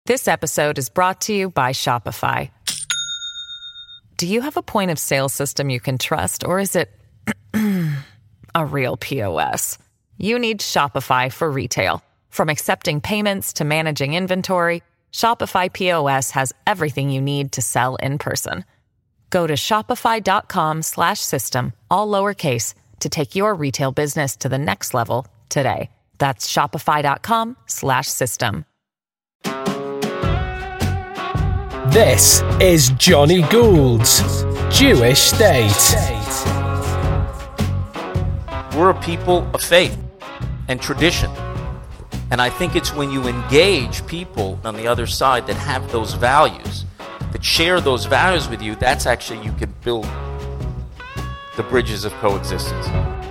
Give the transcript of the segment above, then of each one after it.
This episode is brought to you by Shopify. Do you have a point of sale system you can trust, or is it a real POS? You need Shopify for retail. From accepting payments to managing inventory, Shopify POS has everything you need to sell in person. Go to shopify.com/system, all lowercase, to take your retail business to the next level today. That's shopify.com/system. This is Johnny Gould's Jewish State. We're a people of faith and tradition. And I think it's when you engage people on the other side that have those values, that share those values with you, that's actually you can build the bridges of coexistence.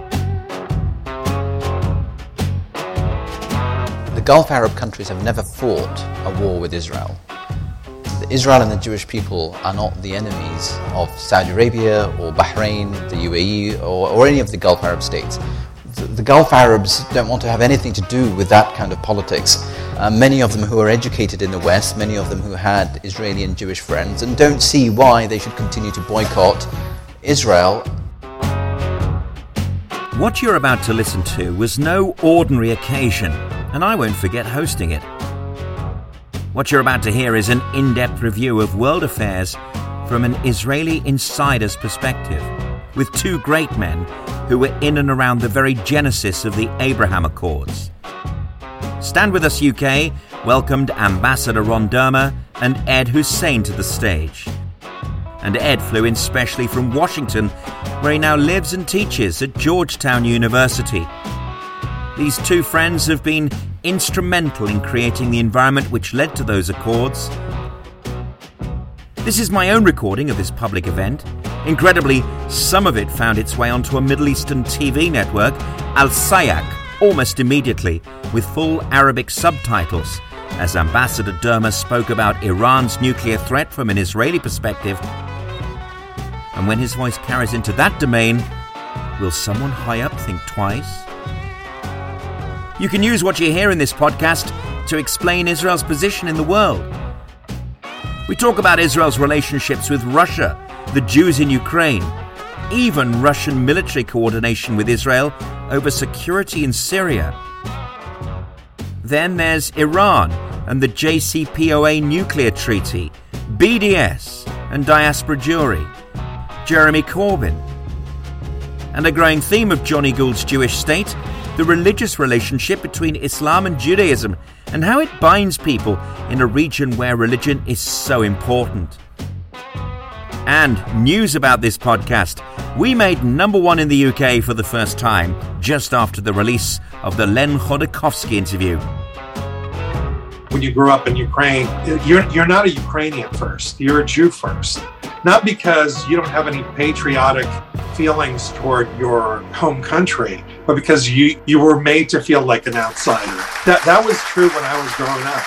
The Gulf Arab countries have never fought a war with Israel. Israel and the Jewish people are not the enemies of Saudi Arabia or Bahrain, the UAE, or any of the Gulf Arab states. The Gulf Arabs don't want to have anything to do with that kind of politics. Many of them who are educated in the West, many of them who had Israeli and Jewish friends, and don't see why they should continue to boycott Israel. What you're about to listen to was no ordinary occasion, and I won't forget hosting it. What you're about to hear is an in-depth review of world affairs from an Israeli insider's perspective, with two great men who were in and around the very genesis of the Abraham Accords. Stand With Us UK welcomed Ambassador Ron Dermer and Ed Hussein to the stage. And Ed flew in specially from Washington, where he now lives and teaches at Georgetown University. These two friends have been instrumental in creating the environment which led to those accords. This is my own recording of this public event. Incredibly, some of it found its way onto a Middle Eastern TV network, Al Sayak, almost immediately, with full Arabic subtitles, as Ambassador Dermer spoke about Iran's nuclear threat from an Israeli perspective. And when his voice carries into that domain, will someone high up think twice? You can use what you hear in this podcast to explain Israel's position in the world. We talk about Israel's relationships with Russia, the Jews in Ukraine, even Russian military coordination with Israel over security in Syria. Then there's Iran and the JCPOA nuclear treaty, BDS and diaspora Jewry, Jeremy Corbyn. And a growing theme of Johnny Gould's Jewish State, the religious relationship between Islam and Judaism and how it binds people in a region where religion is so important. And news about this podcast. We made #1 in the UK for the first time, just after the release of the Len Chodakowski interview. When you grew up in Ukraine, you're not a Ukrainian first, you're a Jew first. Not because you don't have any patriotic feelings toward your home country, but because you were made to feel like an outsider. That was true when I was growing up.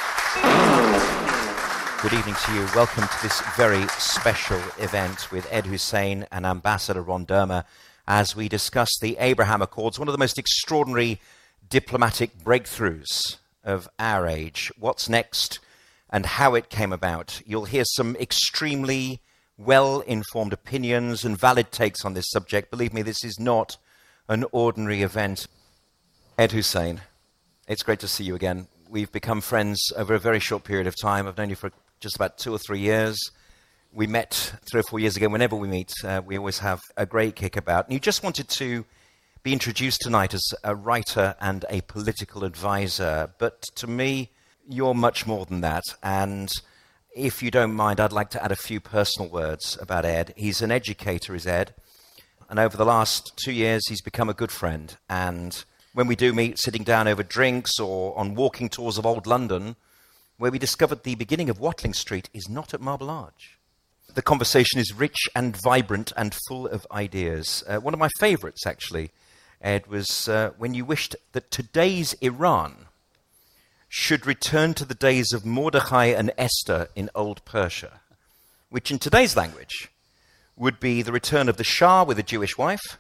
Good evening to you. Welcome to this very special event with Ed Hussein and Ambassador Ron Dermer as we discuss the Abraham Accords, one of the most extraordinary diplomatic breakthroughs of our age. What's next and how it came about. You'll hear some extremely well-informed opinions and valid takes on this subject. Believe me, this is not an ordinary event. Ed Hussein, it's great to see you again. We've become friends over a very short period of time. I've known you for just about 2 or 3 years. We met 3 or 4 years ago. Whenever we meet, we always have a great kickabout. And you just wanted to be introduced tonight as a writer and a political advisor. But to me, you're much more than that. And if you don't mind, I'd like to add a few personal words about Ed. He's an educator, is Ed. And over the last 2 years, he's become a good friend. And when we do meet, sitting down over drinks or on walking tours of old London, where we discovered the beginning of Watling Street is not at Marble Arch. The conversation is rich and vibrant and full of ideas. One of my favorites, actually, Ed, was when you wished that today's Iran should return to the days of Mordechai and Esther in Old Persia, which in today's language would be the return of the Shah with a Jewish wife,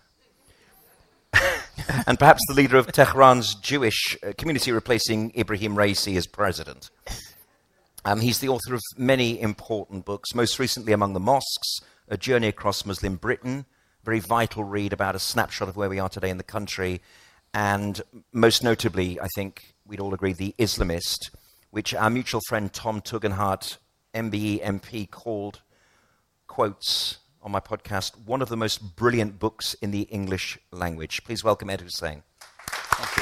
and perhaps the leader of Tehran's Jewish community replacing Ibrahim Raisi as president. He's the author of many important books, most recently Among the Mosques, A Journey Across Muslim Britain, very vital read about a snapshot of where we are today in the country, and most notably, I think we'd all agree, The Islamist, which our mutual friend Tom Tugendhat, MBE MP, quotes on my podcast, one of the most brilliant books in the English language. Please welcome Ed Husain. Thank you.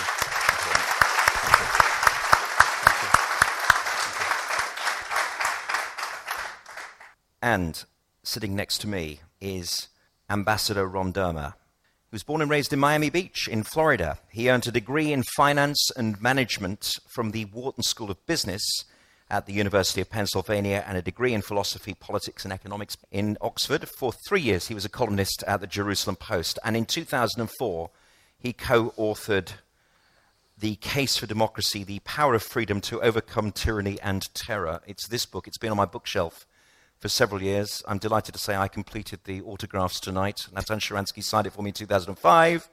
And sitting next to me is Ambassador Ron Dermer. He was born and raised in Miami Beach in Florida. He earned a degree in finance and management from the Wharton School of Business at the University of Pennsylvania and a degree in philosophy, politics, and economics in Oxford. For 3 years, he was a columnist at the Jerusalem Post. And in 2004, he co-authored The Case for Democracy, The Power of Freedom to Overcome Tyranny and Terror. It's this book. It's been on my bookshelf for several years. I'm delighted to say I completed the autographs tonight. Natan Sharansky signed it for me in 2005.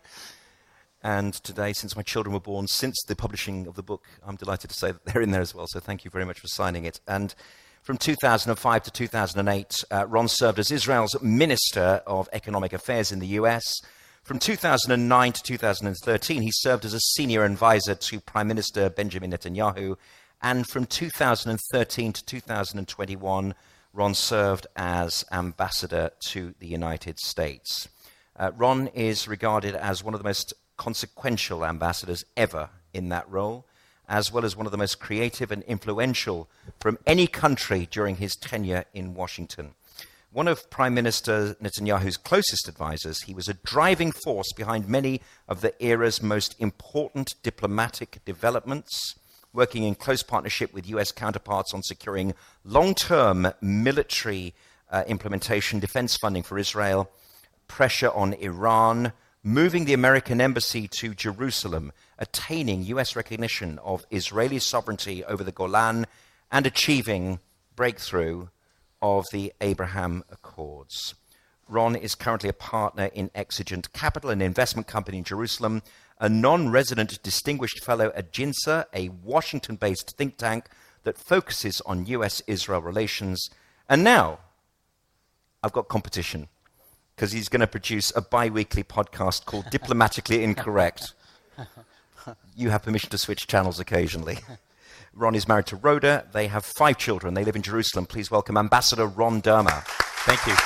And today, since my children were born, since the publishing of the book, I'm delighted to say that they're in there as well. So thank you very much for signing it. And from 2005 to 2008, Ron served as Israel's Minister of Economic Affairs in the US. From 2009 to 2013, he served as a senior advisor to Prime Minister Benjamin Netanyahu. And from 2013 to 2021, Ron served as ambassador to the United States. Ron is regarded as one of the most consequential ambassadors ever in that role, as well as one of the most creative and influential from any country during his tenure in Washington. One of Prime Minister Netanyahu's closest advisors, he was a driving force behind many of the era's most important diplomatic developments, working in close partnership with US counterparts on securing long-term military implementation, defense funding for Israel, pressure on Iran, moving the American embassy to Jerusalem, attaining US recognition of Israeli sovereignty over the Golan, and achieving breakthrough of the Abraham Accords. Ron is currently a partner in Exigent Capital, an investment company in Jerusalem, a non-resident distinguished fellow at GINSA, a Washington-based think tank that focuses on US-Israel relations. And now, I've got competition, because he's going to produce a bi-weekly podcast called Diplomatically Incorrect. You have permission to switch channels occasionally. Ron is married to Rhoda. They have 5 children. They live in Jerusalem. Please welcome Ambassador Ron Dermer. Thank you.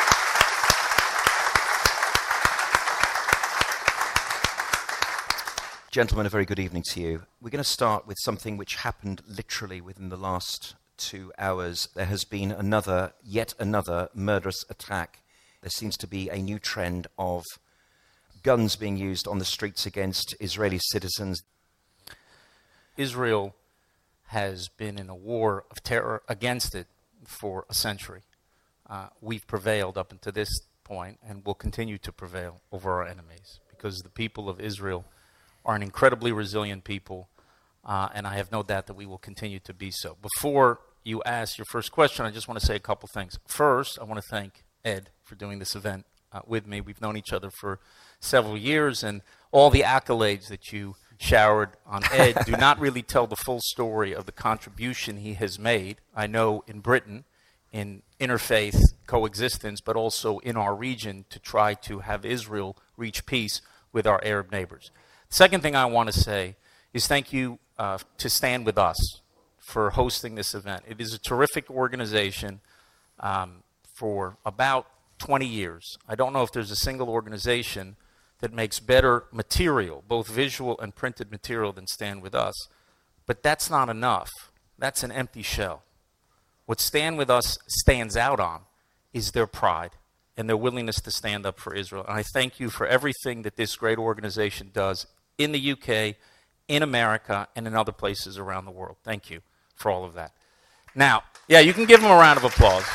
Gentlemen, a very good evening to you. We're going to start with something which happened literally within the last 2 hours. There has been yet another murderous attack. There seems to be a new trend of guns being used on the streets against Israeli citizens. Israel has been in a war of terror against it for a century. We've prevailed up until this point and will continue to prevail over our enemies because the people of Israel are an incredibly resilient people, and I have no doubt that we will continue to be so. Before you ask your first question, I just want to say a couple things. First, I want to thank Ed for doing this event with me. We've known each other for several years, and all the accolades that you showered on Ed do not really tell the full story of the contribution he has made, I know, in Britain, in interfaith coexistence, but also in our region to try to have Israel reach peace with our Arab neighbors. Second thing I want to say is thank you to Stand With Us for hosting this event. It is a terrific organization for about 20 years. I don't know if there's a single organization that makes better material, both visual and printed material, than Stand With Us. But that's not enough. That's an empty shell. What Stand With Us stands out on is their pride and their willingness to stand up for Israel. And I thank you for everything that this great organization does in the UK, in America, and in other places around the world. Thank you for all of that. Now, yeah, you can give them a round of applause.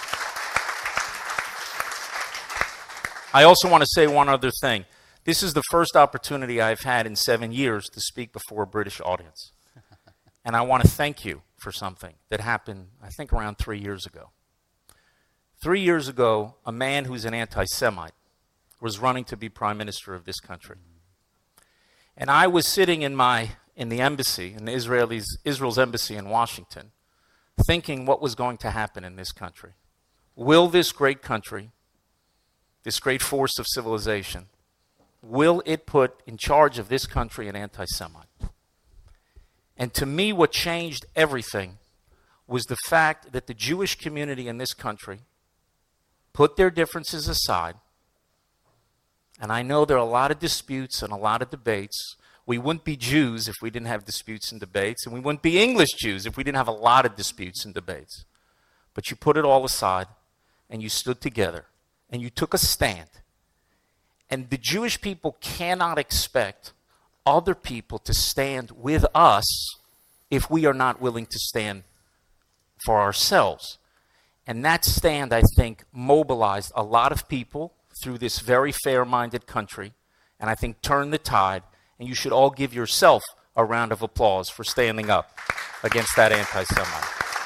I also want to say one other thing. This is the first opportunity I've had in 7 years to speak before a British audience. And I want to thank you for something that happened, I think, around 3 years ago. 3 years ago, a man who's an anti-Semite was running to be prime minister of this country. And I was sitting in the embassy, in Israel's embassy in Washington, thinking what was going to happen in this country. Will this great country, this great force of civilization, will it put in charge of this country an anti-Semite? And to me, what changed everything was the fact that the Jewish community in this country put their differences aside. And I know there are a lot of disputes and a lot of debates. We wouldn't be Jews if we didn't have disputes and debates, and we wouldn't be English Jews if we didn't have a lot of disputes and debates. But you put it all aside, and you stood together, and you took a stand. And the Jewish people cannot expect other people to stand with us if we are not willing to stand for ourselves. And that stand, I think, mobilized a lot of people through this very fair-minded country, and I think turned the tide. And you should all give yourself a round of applause for standing up against that anti-Semite.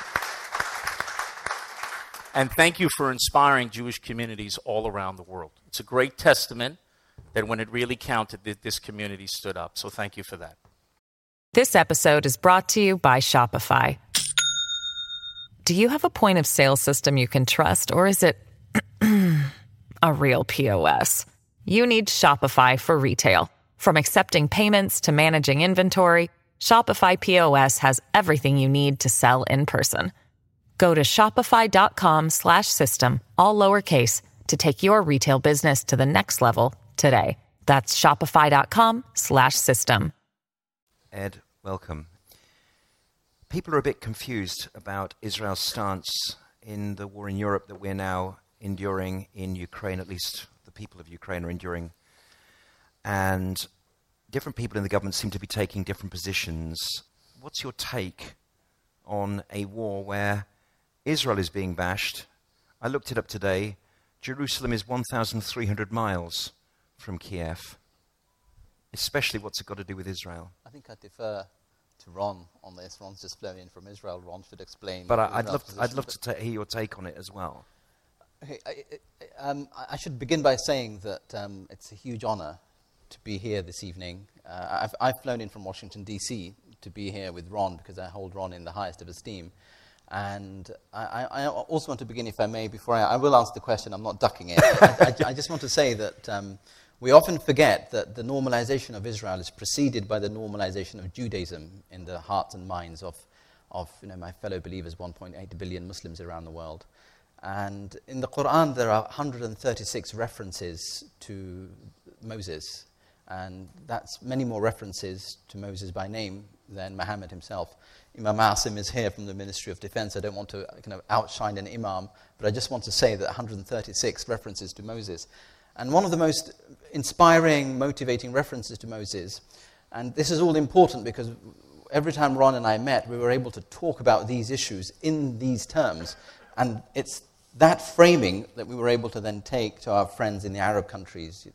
And thank you for inspiring Jewish communities all around the world. It's a great testament that when it really counted, this community stood up. So thank you for that. This episode is brought to you by Shopify. Do you have a point of sale system you can trust, or is it a real POS? You need Shopify for retail. From accepting payments to managing inventory, Shopify POS has everything you need to sell in person. Go to shopify.com/system, all lowercase, to take your retail business to the next level today. That's shopify.com/system. Ed, welcome. People are a bit confused about Israel's stance in the war in Europe that we're now enduring in Ukraine, at least the people of Ukraine are enduring. And different people in the government seem to be taking different positions. What's your take on a war where Israel is being bashed? I looked it up today. Jerusalem is 1,300 miles from Kiev. Especially what's it got to do with Israel? I think I defer to Ron on this. Ron's just flown in from Israel. Ron should explain. But I'd love to hear your take on it as well. Okay, I should begin by saying that it's a huge honor to be here this evening. I've flown in from Washington, D.C. to be here with Ron because I hold Ron in the highest of esteem. And I also want to begin, if I may, before I will answer the question, I'm not ducking it. I just want to say that we often forget that the normalization of Israel is preceded by the normalization of Judaism in the hearts and minds of my fellow believers, 1.8 billion Muslims around the world. And in the Quran, there are 136 references to Moses. And that's many more references to Moses by name than Muhammad himself. Imam Asim is here from the Ministry of Defense. I don't want to kind of outshine an imam, but I just want to say that 136 references to Moses. And one of the most inspiring, motivating references to Moses, and this is all important because every time Ron and I met, we were able to talk about these issues in these terms. And it's that framing that we were able to then take to our friends in the Arab countries.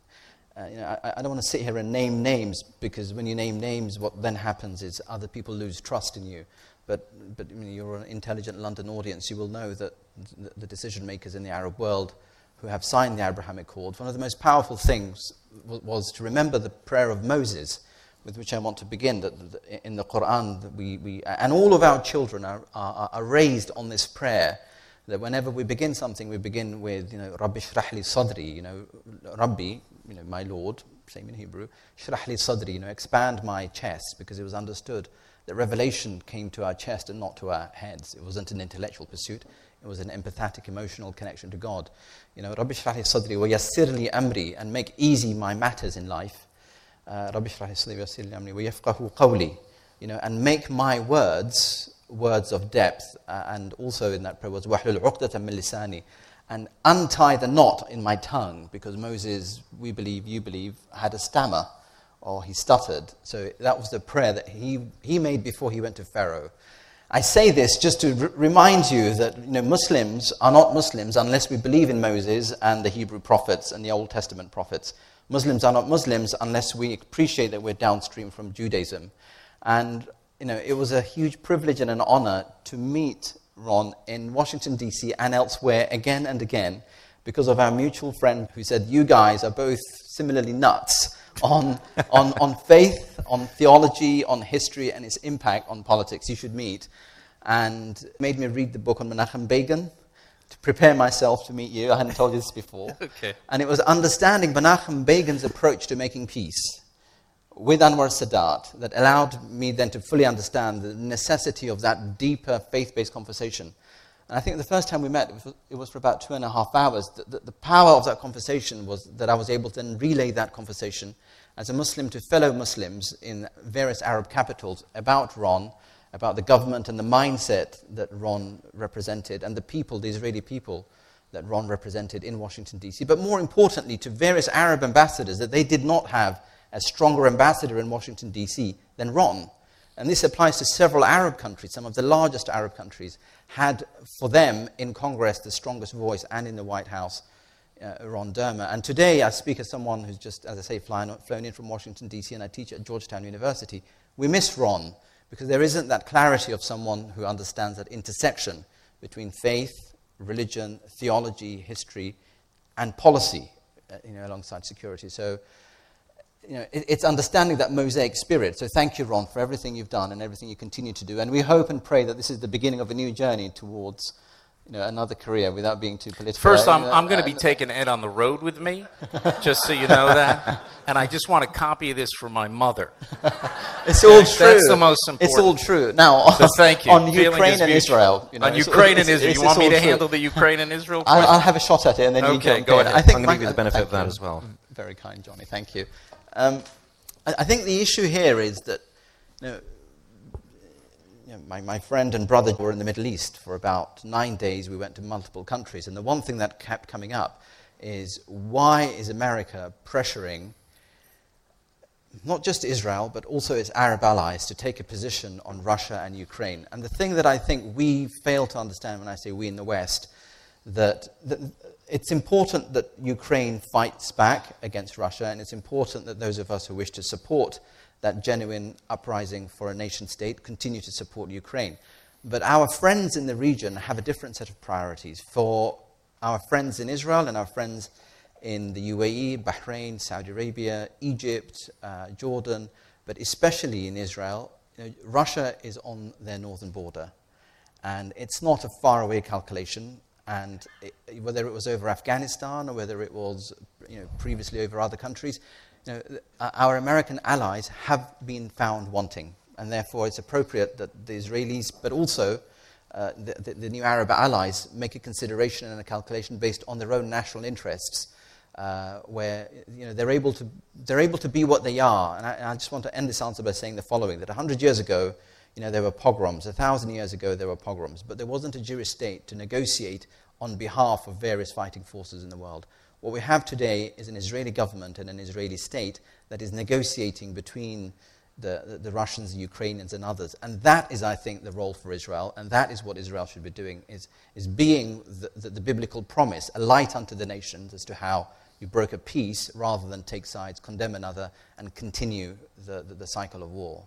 I don't want to sit here and name names, because when you name names, what then happens is other people lose trust in you. But you're an intelligent London audience, you will know that the decision makers in the Arab world who have signed the Abrahamic Accords, one of the most powerful things was to remember the prayer of Moses, with which I want to begin. That in the Quran, that we and all of our children are raised on this prayer. That whenever we begin something, we begin with, Rabbi shrah li sadri, Rabbi, my Lord, same in Hebrew, shrah li sadri, expand my chest, because it was understood that revelation came to our chest and not to our heads. It wasn't an intellectual pursuit. It was an empathetic, emotional connection to God. Rabbi shrah li sadri wa yassir li amri, and make easy my matters in life. Rabbi shrah li sadri wa yassir li amri wa yafqahu qawli, and make my words of depth, and also in that prayer was wahlul uqdatan min lisani, and untie the knot in my tongue, because Moses, we believe, you believe, had a stammer, or he stuttered. So that was the prayer that he made before he went to Pharaoh. I say this just to remind you that Muslims are not Muslims unless we believe in Moses and the Hebrew prophets and the Old Testament prophets. Muslims are not Muslims unless we appreciate that we're downstream from Judaism. And it was a huge privilege and an honor to meet Ron in Washington, D.C. and elsewhere again and again, because of our mutual friend who said, you guys are both similarly nuts on faith, on theology, on history, and its impact on politics. You should meet. and made me read the book on Menachem Begin to prepare myself to meet you. I hadn't told you this before. Okay. And it was understanding Menachem Begin's approach to making peace with Anwar Sadat that allowed me then to fully understand the necessity of that deeper faith-based conversation. And I think the first time we met, it was for about 2.5 hours. The power of that conversation was that I was able to then relay that conversation as a Muslim to fellow Muslims in various Arab capitals about Ron, about the government and the mindset that Ron represented, and the people, the Israeli people that Ron represented in Washington, D.C. But more importantly, to various Arab ambassadors, that they did not have a stronger ambassador in Washington, D.C. than Ron. And this applies to several Arab countries. Some of the largest Arab countries had, for them, in Congress, the strongest voice, and in the White House, Ron Dermer. And today, I speak as someone who's just, as I say, flown in from Washington, D.C., and I teach at Georgetown University. We miss Ron, because there isn't that clarity of someone who understands that intersection between faith, religion, theology, history, and policy, alongside security. So, it's understanding that mosaic spirit. So thank you, Ron, for everything you've done and everything you continue to do. And we hope and pray that this is the beginning of a new journey towards another career, without being too political. First, I'm going to be taking Ed on the road with me, just so you know that. And I just want a copy of this for my mother. It's all true. That's the most important. It's all true. Now, so thank you. On Ukraine and Israel. On Ukraine and Israel. You want me to handle the Ukraine and Israel question? I'll have a shot at it, and then you go ahead. I'm going to give you the benefit of that as well. Very kind, Johnny. Thank you. I think the issue here is that my friend and brother were in the Middle East for about 9 days. We went to multiple countries, and the one thing that kept coming up is, why is America pressuring not just Israel, but also its Arab allies to take a position on Russia and Ukraine? And the thing that I think we fail to understand, when I say we in the West, that it's important that Ukraine fights back against Russia, and it's important that those of us who wish to support that genuine uprising for a nation-state continue to support Ukraine. But our friends in the region have a different set of priorities. For our friends in Israel and our friends in the UAE, Bahrain, Saudi Arabia, Egypt, Jordan, but especially in Israel, Russia is on their northern border. And it's not a faraway calculation. And whether it was over Afghanistan or whether it was previously over other countries, our American allies have been found wanting. And therefore it's appropriate that the Israelis, but also the new Arab allies, make a consideration and a calculation based on their own national interests, where they're able to be what they are. And I just want to end this answer by saying the following: that 100 years ago, there were pogroms. 1,000 years ago, there were pogroms. But there wasn't a Jewish state to negotiate on behalf of various fighting forces in the world. What we have today is an Israeli government and an Israeli state that is negotiating between the Russians, the Ukrainians, and others. And that is, I think, the role for Israel. And that is what Israel should be doing, is being the biblical promise, a light unto the nations as to how you broker peace rather than take sides, condemn another, and continue the cycle of war.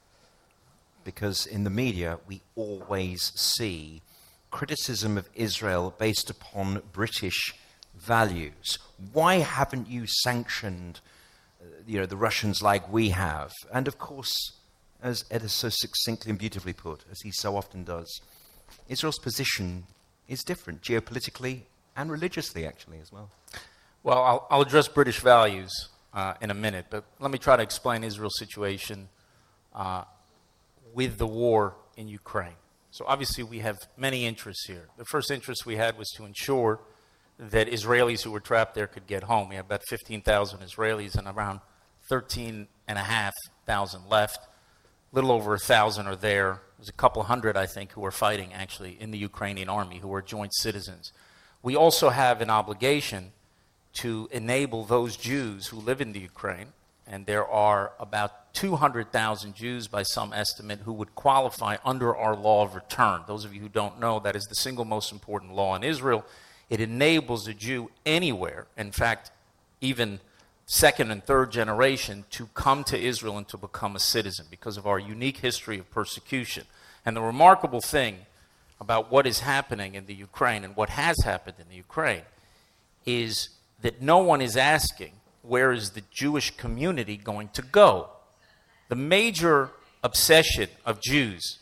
Because in the media, we always see criticism of Israel based upon British values. Why haven't you sanctioned the Russians like we have? And of course, as Ed has so succinctly and beautifully put, as he so often does, Israel's position is different geopolitically and religiously, actually, as well. Well, I'll address British values in a minute, but let me try to explain Israel's situation with the war in Ukraine. So obviously we have many interests here. The first interest we had was to ensure that Israelis who were trapped there could get home. We have about 15,000 Israelis and around 13,500 left. A little over 1,000 are there. There's a couple hundred, I think, who are fighting actually in the Ukrainian army, who are joint citizens. We also have an obligation to enable those Jews who live in the Ukraine, and there are about 200,000 Jews by some estimate who would qualify under our law of return. Those of you who don't know, that is the single most important law in Israel. It enables a Jew anywhere, in fact, even second and third generation, to come to Israel and to become a citizen because of our unique history of persecution. And the remarkable thing about what is happening in the Ukraine and what has happened in the Ukraine is that no one is asking, where is the Jewish community going to go? The major obsession of Jews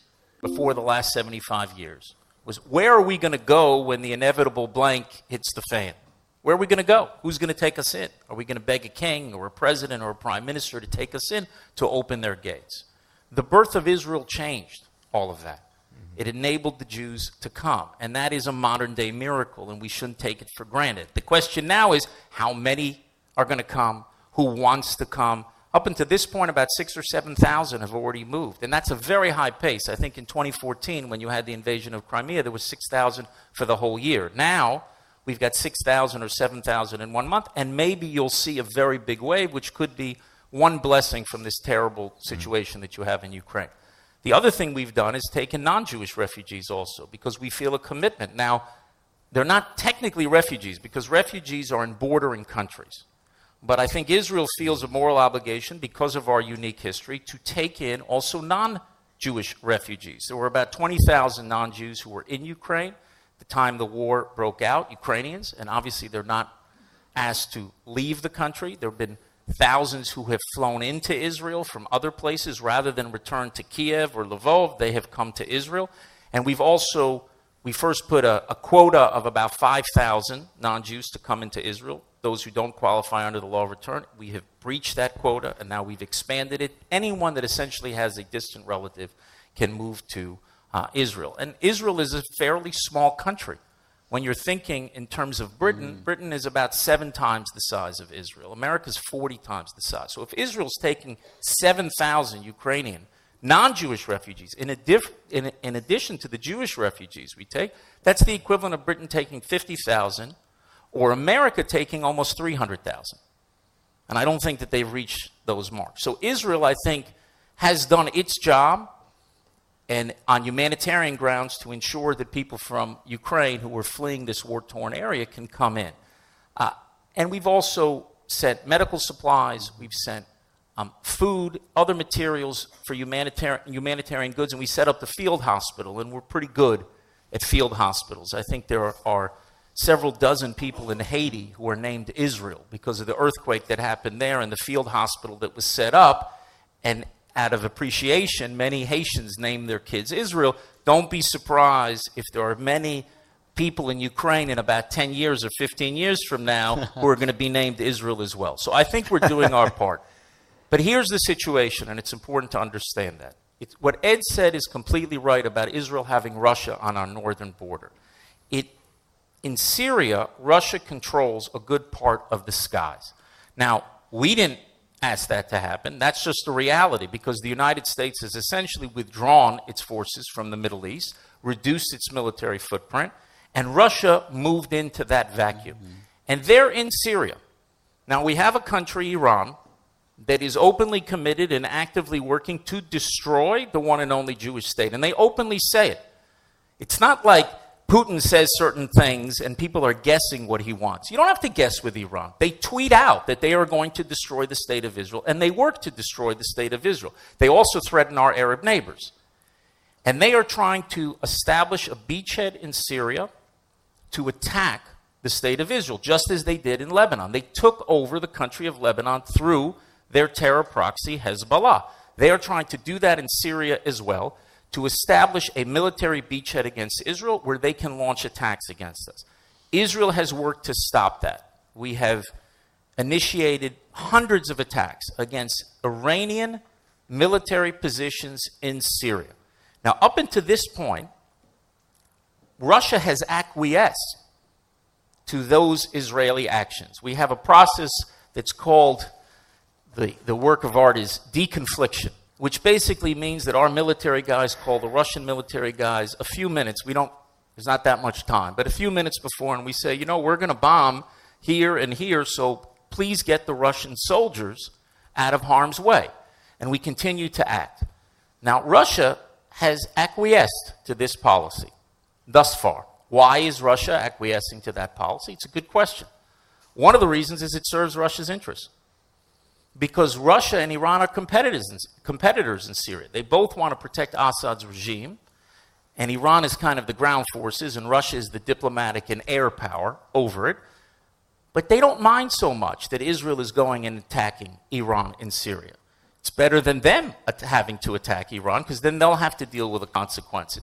before the last 75 years was, where are we going to go when the inevitable blank hits the fan? Where are we going to go? Who's going to take us in? Are we going to beg a king or a president or a prime minister to take us in, to open their gates? The birth of Israel changed all of that. It enabled the Jews to come, and that is a modern-day miracle, and we shouldn't take it for granted. The question now is, how many are going to come? Who wants to come? Up until this point, about 6,000 or 7,000 have already moved, and that's a very high pace. I think in 2014, when you had the invasion of Crimea, there was 6,000 for the whole year. Now, we've got 6,000 or 7,000 in 1 month, and maybe you'll see a very big wave, which could be one blessing from this terrible situation that you have in Ukraine. The other thing we've done is taken non-Jewish refugees also, because we feel a commitment. Now, they're not technically refugees, because refugees are in bordering countries. But I think Israel feels a moral obligation, because of our unique history, to take in also non-Jewish refugees. There were about 20,000 non-Jews who were in Ukraine at the time the war broke out, Ukrainians, and obviously they're not asked to leave the country. There have been thousands who have flown into Israel from other places rather than return to Kiev or Lvov. They have come to Israel. And we first put a quota of about 5,000 non-Jews to come into Israel. Those who don't qualify under the law of return, we have breached that quota, and now we've expanded it. Anyone that essentially has a distant relative can move to Israel. And Israel is a fairly small country. When you're thinking in terms of Britain, Britain is about 7 times the size of Israel. America's 40 times the size. So if Israel's taking 7,000 Ukrainian non-Jewish refugees, in addition to the Jewish refugees we take, that's the equivalent of Britain taking 50,000, or America taking almost 300,000. And I don't think that they've reached those marks. So Israel, I think, has done its job, and on humanitarian grounds, to ensure that people from Ukraine who were fleeing this war-torn area can come in. And we've also sent medical supplies, we've sent food, other materials for humanitarian goods, and we set up the field hospital, and we're pretty good at field hospitals. I think there are several dozen people in Haiti who are named Israel because of the earthquake that happened there and the field hospital that was set up. And out of appreciation, many Haitians named their kids Israel. Don't be surprised if there are many people in Ukraine in about 10 years or 15 years from now who are going to be named Israel as well. So I think we're doing our part. But here's the situation, and it's important to understand that. What Ed said is completely right about Israel having Russia on our northern border. In Syria, Russia controls a good part of the skies. Now, we didn't ask that to happen. That's just a reality, because the United States has essentially withdrawn its forces from the Middle East, reduced its military footprint, and Russia moved into that vacuum. And they're in Syria. Now, we have a country, Iran, that is openly committed and actively working to destroy the one and only Jewish state. And they openly say it. It's not like Putin says certain things and people are guessing what he wants. You don't have to guess with Iran. They tweet out that they are going to destroy the state of Israel, and they work to destroy the state of Israel. They also threaten our Arab neighbors. And they are trying to establish a beachhead in Syria to attack the state of Israel, just as they did in Lebanon. They took over the country of Lebanon through their terror proxy, Hezbollah. They are trying to do that in Syria as well, to establish a military beachhead against Israel where they can launch attacks against us. Israel has worked to stop that. We have initiated hundreds of attacks against Iranian military positions in Syria. Now, up until this point, Russia has acquiesced to those Israeli actions. We have a process that's called, the work of art is deconfliction, which basically means that our military guys call the Russian military guys a few minutes. There's not that much time, but a few minutes before, and we say, we're going to bomb here and here, so please get the Russian soldiers out of harm's way. And we continue to act. Now, Russia has acquiesced to this policy thus far. Why is Russia acquiescing to that policy? It's a good question. One of the reasons is it serves Russia's interests. Because Russia and Iran are competitors in Syria. They both want to protect Assad's regime, and Iran is kind of the ground forces, and Russia is the diplomatic and air power over it. But they don't mind so much that Israel is going and attacking Iran in Syria. It's better than them having to attack Iran, because then they'll have to deal with the consequences.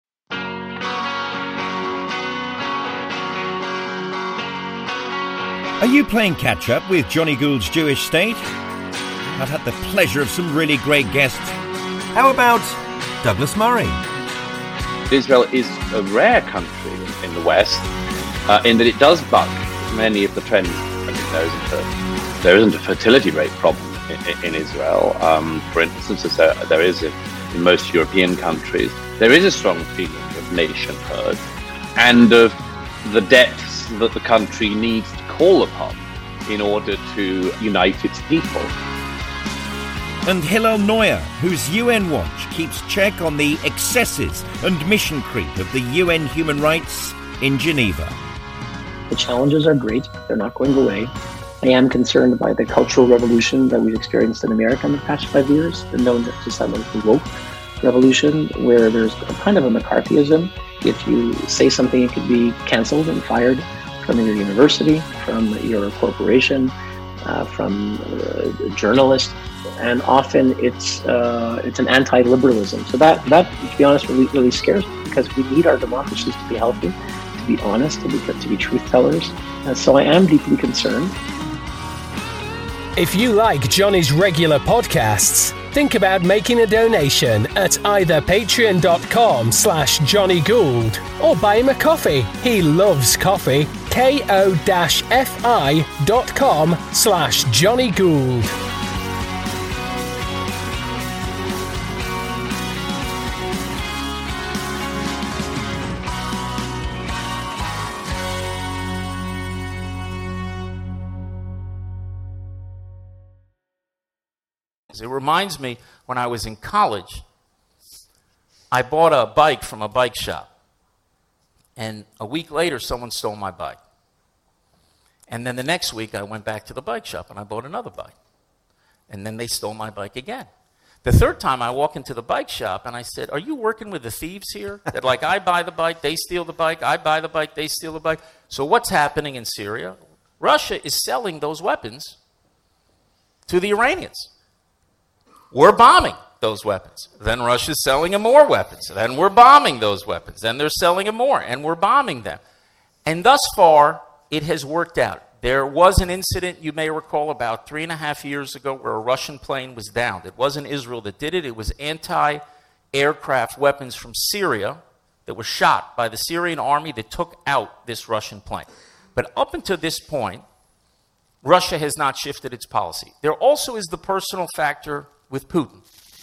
Are you playing catch-up with Johnny Gould's Jewish State? I've had the pleasure of some really great guests. How about Douglas Murray? Israel is a rare country in the West in that it does buck many of the trends. I think there isn't a fertility rate problem in Israel, for instance, as there is in most European countries. There is a strong feeling of nationhood and of the depths that the country needs to call upon in order to unite its people. And Hillel Neuer, whose UN Watch keeps check on the excesses and mission creep of the UN human rights in Geneva. The challenges are great. They're not going away. I am concerned by the cultural revolution that we've experienced in America in the past 5 years, known to some as the woke revolution, where there's a kind of a McCarthyism. If you say something, it could be canceled and fired from your university, from your corporation, from a journalist, and often it's an anti-liberalism. So that to be honest, really scares me, because we need our democracies to be healthy, to be honest, to be truth tellers. So I am deeply concerned. If you like Johnny's regular podcasts, think about making a donation at either patreon.com/Johnny Gould or buy him a coffee. He loves coffee. ko-fi.com/Johnny Gould. It reminds me, when I was in college, I bought a bike from a bike shop. And a week later, someone stole my bike. And then the next week, I went back to the bike shop and I bought another bike. And then they stole my bike again. The third time, I walk into the bike shop and I said, "Are you working with the thieves here? That like I buy the bike, they steal the bike, I buy the bike, they steal the bike." So what's happening in Syria? Russia is selling those weapons to the Iranians. We're bombing those weapons. Then Russia's selling them more weapons. Then we're bombing those weapons. Then they're selling them more, and we're bombing them. And thus far, it has worked out. There was an incident, you may recall, about 3.5 years ago where a Russian plane was downed. It wasn't Israel that did it. It was anti-aircraft weapons from Syria that were shot by the Syrian army that took out this Russian plane. But up until this point, Russia has not shifted its policy. There also is the personal factor with Putin.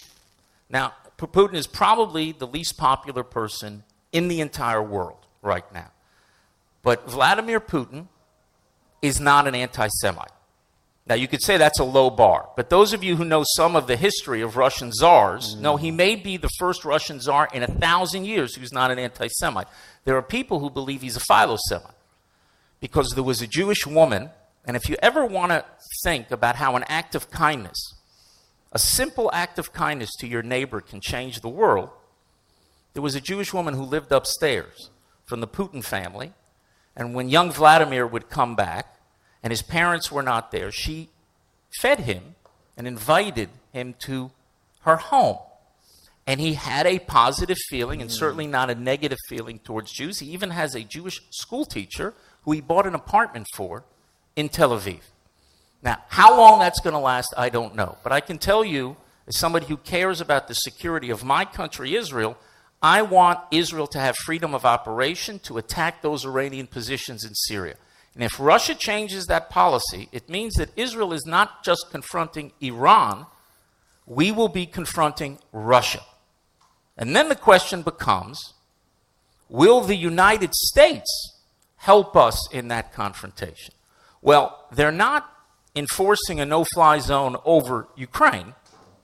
Now, Putin is probably the least popular person in the entire world right now. But Vladimir Putin is not an anti-Semite. Now, you could say that's a low bar, but those of you who know some of the history of Russian czars know he may be the first Russian czar in 1,000 years who's not an anti-Semite. There are people who believe he's a philo-Semite because there was a Jewish woman, and if you ever want to think about how an act of kindness, a simple act of kindness to your neighbor can change the world, there was a Jewish woman who lived upstairs from the Putin family, and when young Vladimir would come back and his parents were not there, she fed him and invited him to her home. And he had a positive feeling and certainly not a negative feeling towards Jews. He even has a Jewish school teacher who he bought an apartment for in Tel Aviv. Now, how long that's going to last, I don't know. But I can tell you, as somebody who cares about the security of my country, Israel, I want Israel to have freedom of operation to attack those Iranian positions in Syria. And if Russia changes that policy, it means that Israel is not just confronting Iran, we will be confronting Russia. And then the question becomes, will the United States help us in that confrontation? Well, they're not enforcing a no-fly zone over Ukraine.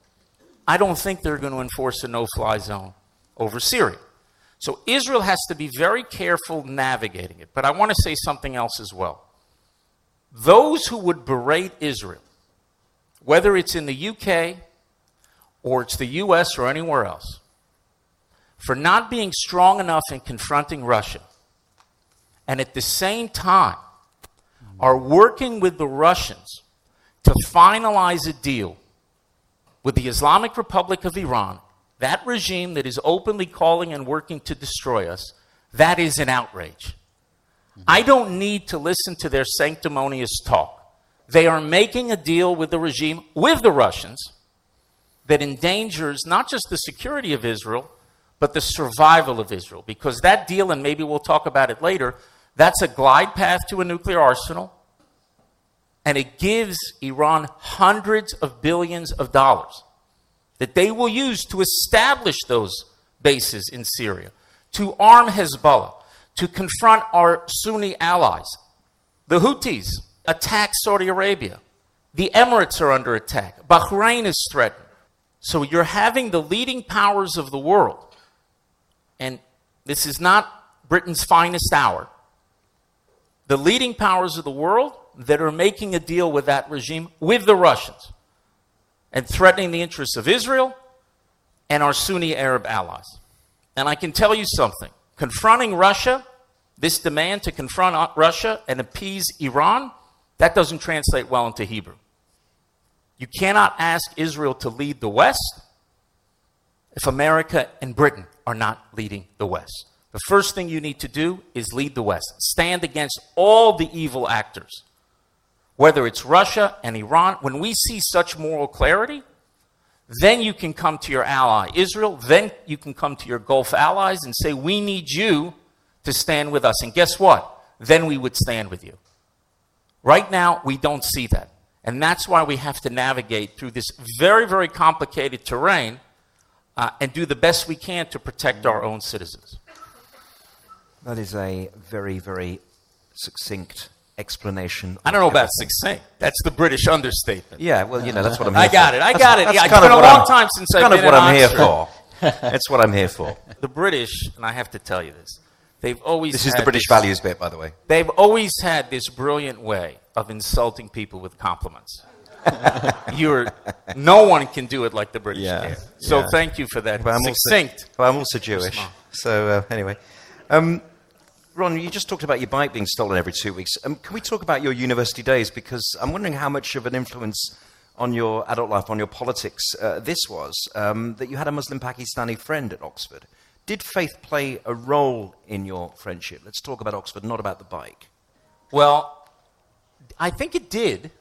I don't think they're going to enforce a no-fly zone over Syria. So Israel has to be very careful navigating it. But I want to say something else as well. Those who would berate Israel, whether it's in the UK or it's the US or anywhere else, for not being strong enough in confronting Russia, and at the same time are working with the Russians to finalize a deal with the Islamic Republic of Iran, that regime that is openly calling and working to destroy us, that is an outrage. I don't need to listen to their sanctimonious talk. They are making a deal with the regime, with the Russians, that endangers not just the security of Israel, but the survival of Israel. Because that deal, and maybe we'll talk about it later, that's a glide path to a nuclear arsenal, and it gives Iran hundreds of billions of dollars that they will use to establish those bases in Syria, to arm Hezbollah, to confront our Sunni allies. The Houthis attack Saudi Arabia. The Emirates are under attack. Bahrain is threatened. So you're having the leading powers of the world, and this is not Britain's finest hour, the leading powers of the world that are making a deal with that regime, with the Russians, and threatening the interests of Israel and our Sunni Arab allies. And I can tell you something. Confronting Russia, this demand to confront Russia and appease Iran, that doesn't translate well into Hebrew. You cannot ask Israel to lead the West if America and Britain are not leading the West. The first thing you need to do is lead the West. Stand against all the evil actors, whether it's Russia and Iran. When we see such moral clarity, then you can come to your ally Israel, then you can come to your Gulf allies and say, we need you to stand with us. And guess what? Then we would stand with you. Right now, we don't see that. And that's why we have to navigate through this very, very complicated terrain and do the best we can to protect our own citizens. That is a very, very succinct explanation. I don't know about succinct. That's the British understatement. Yeah, well, you know, that's what I'm here for. I got it. That's It's been a long time since I've been in Oxford. Kind of what I'm here for. That's what I'm here for. The British, and I have to tell you this, they've always This is the British values bit, by the way. They've always had this brilliant way of insulting people with compliments. No one can do it like the British can. So thank you for that. Succinct. I'm also Jewish. So anyway. Ron, you just talked about your bike being stolen every 2 weeks. Can we talk about your university days? Because I'm wondering how much of an influence on your adult life, on your politics, this was, that you had a Muslim Pakistani friend at Oxford. Did faith play a role in your friendship? Let's talk about Oxford, not about the bike. Well, I think it did.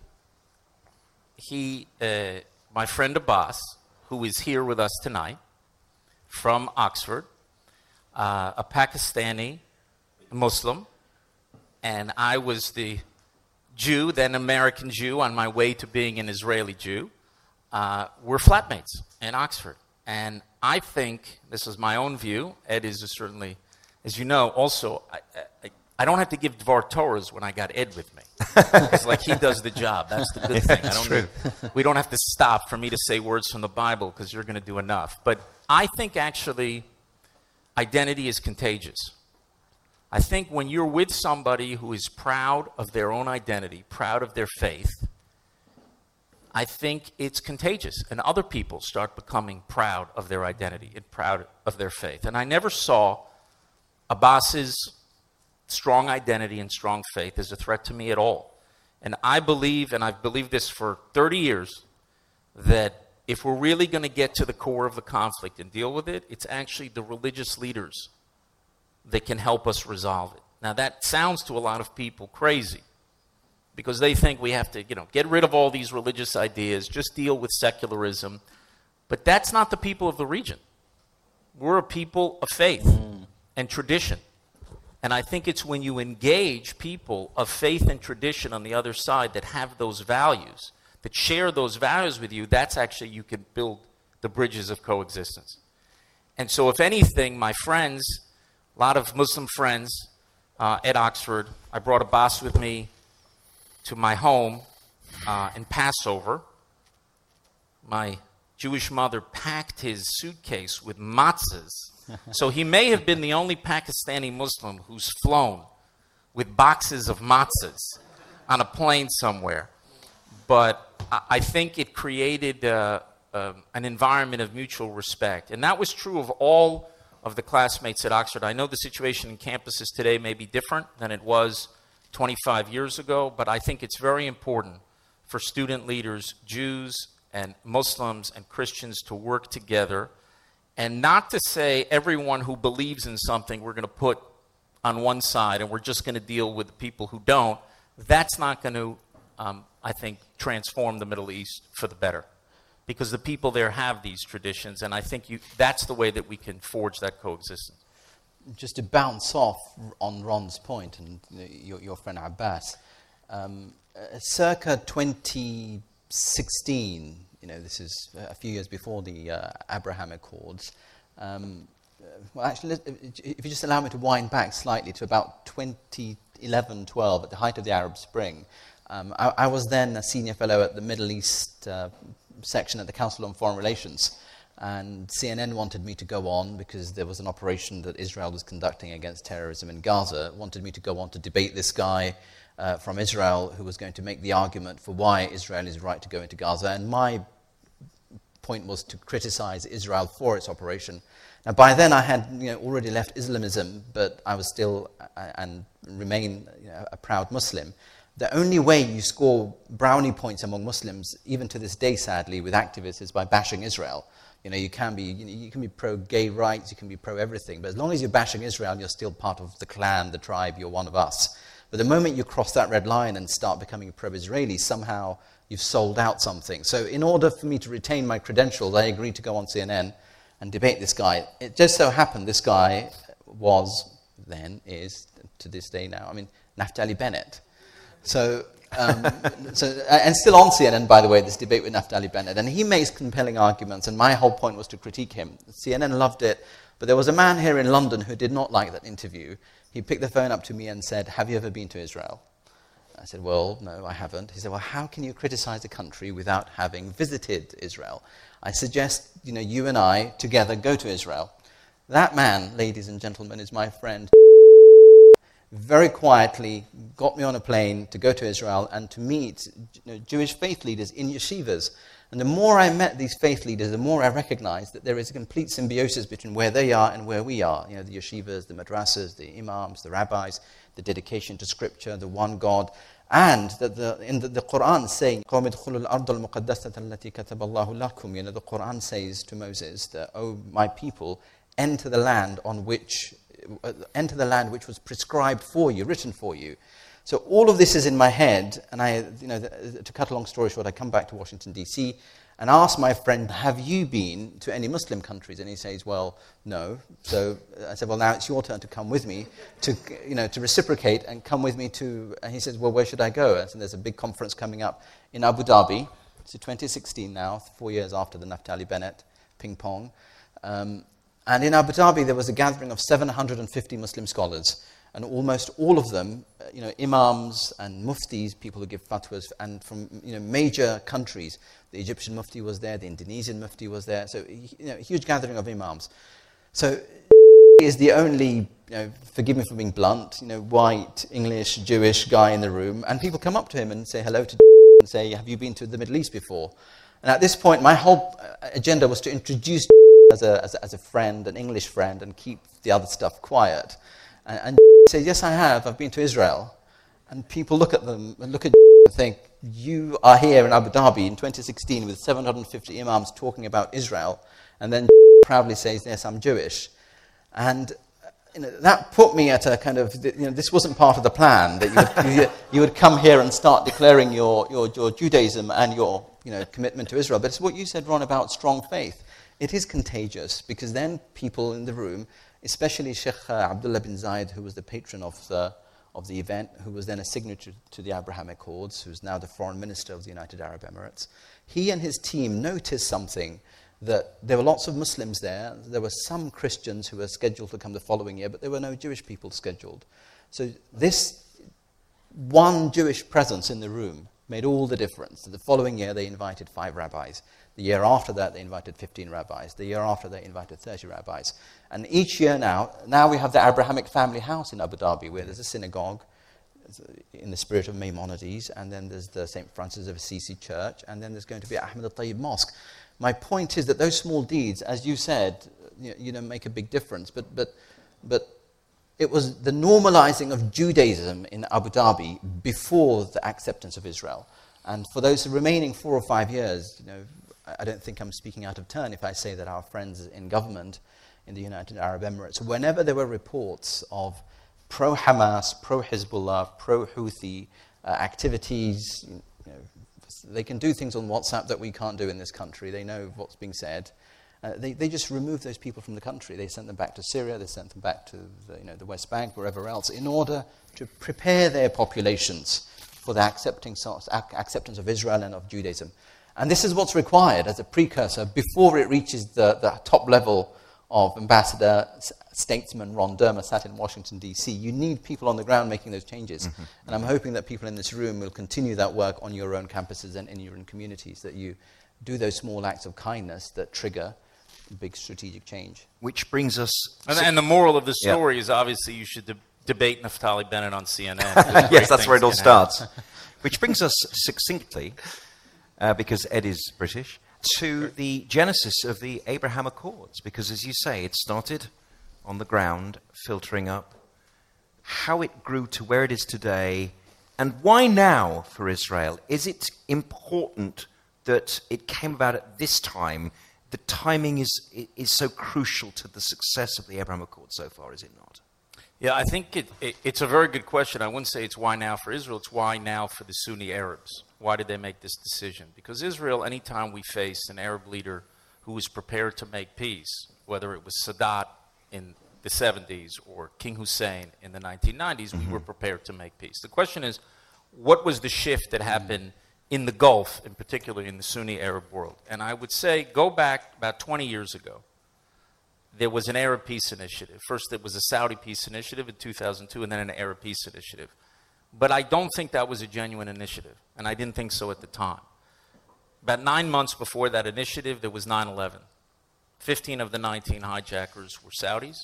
My friend Abbas, who is here with us tonight, from Oxford, a Pakistani Muslim, and I was the Jew, then American Jew, on my way to being an Israeli Jew. We're flatmates in Oxford. And I think, this is my own view, Ed is certainly, as you know, also, I don't have to give Dvar Torahs when I got Ed with me. It's like he does the job. That's the good thing. We don't have to stop for me to say words from the Bible because you're going to do enough. But I think actually identity is contagious. I think when you're with somebody who is proud of their own identity, proud of their faith, I think it's contagious. And other people start becoming proud of their identity and proud of their faith. And I never saw Abbas's strong identity and strong faith as a threat to me at all. And I believe, and I've believed this for 30 years, that if we're really going to get to the core of the conflict and deal with it, it's actually the religious leaders that can help us resolve it. Now, that sounds to a lot of people crazy because they think we have to, get rid of all these religious ideas, just deal with secularism. But that's not the people of the region. We're a people of faith and tradition. And I think it's when you engage people of faith and tradition on the other side that have those values, that share those values with you, that's actually you can build the bridges of coexistence. And so if anything, my friends, a lot of Muslim friends at Oxford, I brought Abbas with me to my home in Passover. My Jewish mother packed his suitcase with matzahs. So he may have been the only Pakistani Muslim who's flown with boxes of matzahs on a plane somewhere. But I think it created an environment of mutual respect. And that was true of all of the classmates at Oxford. I know the situation in campuses today may be different than it was 25 years ago, but I think it's very important for student leaders, Jews and Muslims and Christians to work together, and not to say everyone who believes in something we're going to put on one side and we're just going to deal with the people who don't. That's not going to, I think, transform the Middle East for the better, because the people there have these traditions, and I think that's the way that we can forge that coexistence. Just to bounce off on Ron's point and your friend Abbas, circa 2016, this is a few years before the Abraham Accords. Well, actually, if you just allow me to wind back slightly to about 2011-12, at the height of the Arab Spring, I was then a senior fellow at the Middle East section at the Council on Foreign Relations, and CNN wanted me to go on because there was an operation that Israel was conducting against terrorism in Gaza, wanted me to go on to debate this guy from Israel who was going to make the argument for why Israel is right to go into Gaza, and my point was to criticize Israel for its operation. Now, by then I had already left Islamism, but I was still and remain a proud Muslim. The only way you score brownie points among Muslims, even to this day, sadly, with activists, is by bashing Israel. You can be pro-gay rights, you can be pro-everything, but as long as you're bashing Israel, you're still part of the clan, the tribe, you're one of us. But the moment you cross that red line and start becoming pro-Israeli, somehow you've sold out something. So in order for me to retain my credentials, I agreed to go on CNN and debate this guy. It just so happened this guy is, to this day now, Naftali Bennett. So, and still on CNN, by the way, this debate with Naftali Bennett. And he makes compelling arguments, and my whole point was to critique him. CNN loved it, but there was a man here in London who did not like that interview. He picked the phone up to me and said, "Have you ever been to Israel?" I said, "Well, no, I haven't." He said, "Well, how can you criticize a country without having visited Israel? I suggest, you and I together go to Israel." That man, ladies and gentlemen, is my friend. Very quietly got me on a plane to go to Israel and to meet Jewish faith leaders in yeshivas. And the more I met these faith leaders, the more I recognized that there is a complete symbiosis between where they are and where we are. The yeshivas, the madrasas, the imams, the rabbis, the dedication to scripture, the one God. And that in the Quran saying, the Quran says to Moses that, "Oh, my people, enter the land which was prescribed for you, written for you." So all of this is in my head, and to cut a long story short, I come back to Washington, D.C., and ask my friend, "Have you been to any Muslim countries?" And he says, "Well, no." So I said, "Well, now it's your turn to come with me, to reciprocate and come with me to..." And he says, "Well, where should I go?" And so there's a big conference coming up in Abu Dhabi. It's 2016 now, 4 years after the Naftali Bennett ping pong. And in Abu Dhabi, there was a gathering of 750 Muslim scholars, and almost all of them, imams and muftis, people who give fatwas, and from major countries. The Egyptian mufti was there, the Indonesian mufti was there, so a huge gathering of imams. So he is the only, forgive me for being blunt, white, English, Jewish guy in the room, and people come up to him and say hello to and say, "Have you been to the Middle East before?" And at this point, my whole agenda was to introduce as a friend, an English friend, and keep the other stuff quiet. And say, "Yes, I have. I've been to Israel." And people look at them and think, "You are here in Abu Dhabi in 2016 with 750 imams talking about Israel," and then proudly says, "Yes, I'm Jewish." And that put me at a kind of, this wasn't part of the plan, that you would come here and start declaring your Judaism and your commitment to Israel. But it's what you said, Ron, about strong faith. It is contagious, because then people in the room, especially Sheikh Abdullah bin Zayed, who was the patron of the event, who was then a signatory to the Abraham Accords, who's now the foreign minister of the United Arab Emirates, he and his team noticed something, that there were lots of Muslims there. There were some Christians who were scheduled to come the following year, but there were no Jewish people scheduled. So this one Jewish presence in the room made all the difference. The following year, they invited 5 rabbis. The year after that, they invited 15 rabbis. The year after, they invited 30 rabbis. And each year now we have the Abrahamic family house in Abu Dhabi, where there's a synagogue in the spirit of Maimonides, and then there's the St. Francis of Assisi Church, and then there's going to be Ahmed al-Tayyib Mosque. My point is that those small deeds, as you said, make a big difference. But it was the normalizing of Judaism in Abu Dhabi before the acceptance of Israel. And for those remaining 4 or 5 years, I don't think I'm speaking out of turn if I say that our friends in government in the United Arab Emirates, whenever there were reports of pro-Hamas, pro-Hezbollah, pro-Houthi activities, they can do things on WhatsApp that we can't do in this country. They know what's being said. They just removed those people from the country. They sent them back to Syria. They sent them back to the West Bank, wherever else, in order to prepare their populations for the acceptance of Israel and of Judaism. And this is what's required as a precursor before it reaches the top level of Ambassador, statesman Ron Dermer sat in Washington, D.C. You need people on the ground making those changes. Mm-hmm. And I'm hoping that people in this room will continue that work on your own campuses and in your own communities, that you do those small acts of kindness that trigger big strategic change. Which brings us... And the moral of the story is obviously you should debate Naftali Bennett on CNN. Yes, that's where it all starts. Which brings us succinctly, because Ed is British, to the genesis of the Abraham Accords. Because, as you say, it started on the ground, filtering up, how it grew to where it is today, and why now for Israel? Is it important that it came about at this time? The timing is so crucial to the success of the Abraham Accords so far, is it not? Yeah, I think it's a very good question. I wouldn't say it's why now for Israel, it's why now for the Sunni Arabs. Why did they make this decision? Because Israel, anytime we faced an Arab leader who was prepared to make peace, whether it was Sadat in the 70s or King Hussein in the 1990s, we were prepared to make peace. The question is, what was the shift that happened in the Gulf, in particular in the Sunni Arab world? And I would say, go back about 20 years ago. There was an Arab peace initiative. First, there was a Saudi peace initiative in 2002, and then an Arab peace initiative. But I don't think that was a genuine initiative, and I didn't think so at the time. About 9 months before that initiative, there was 9/11. 15 of the 19 hijackers were Saudis.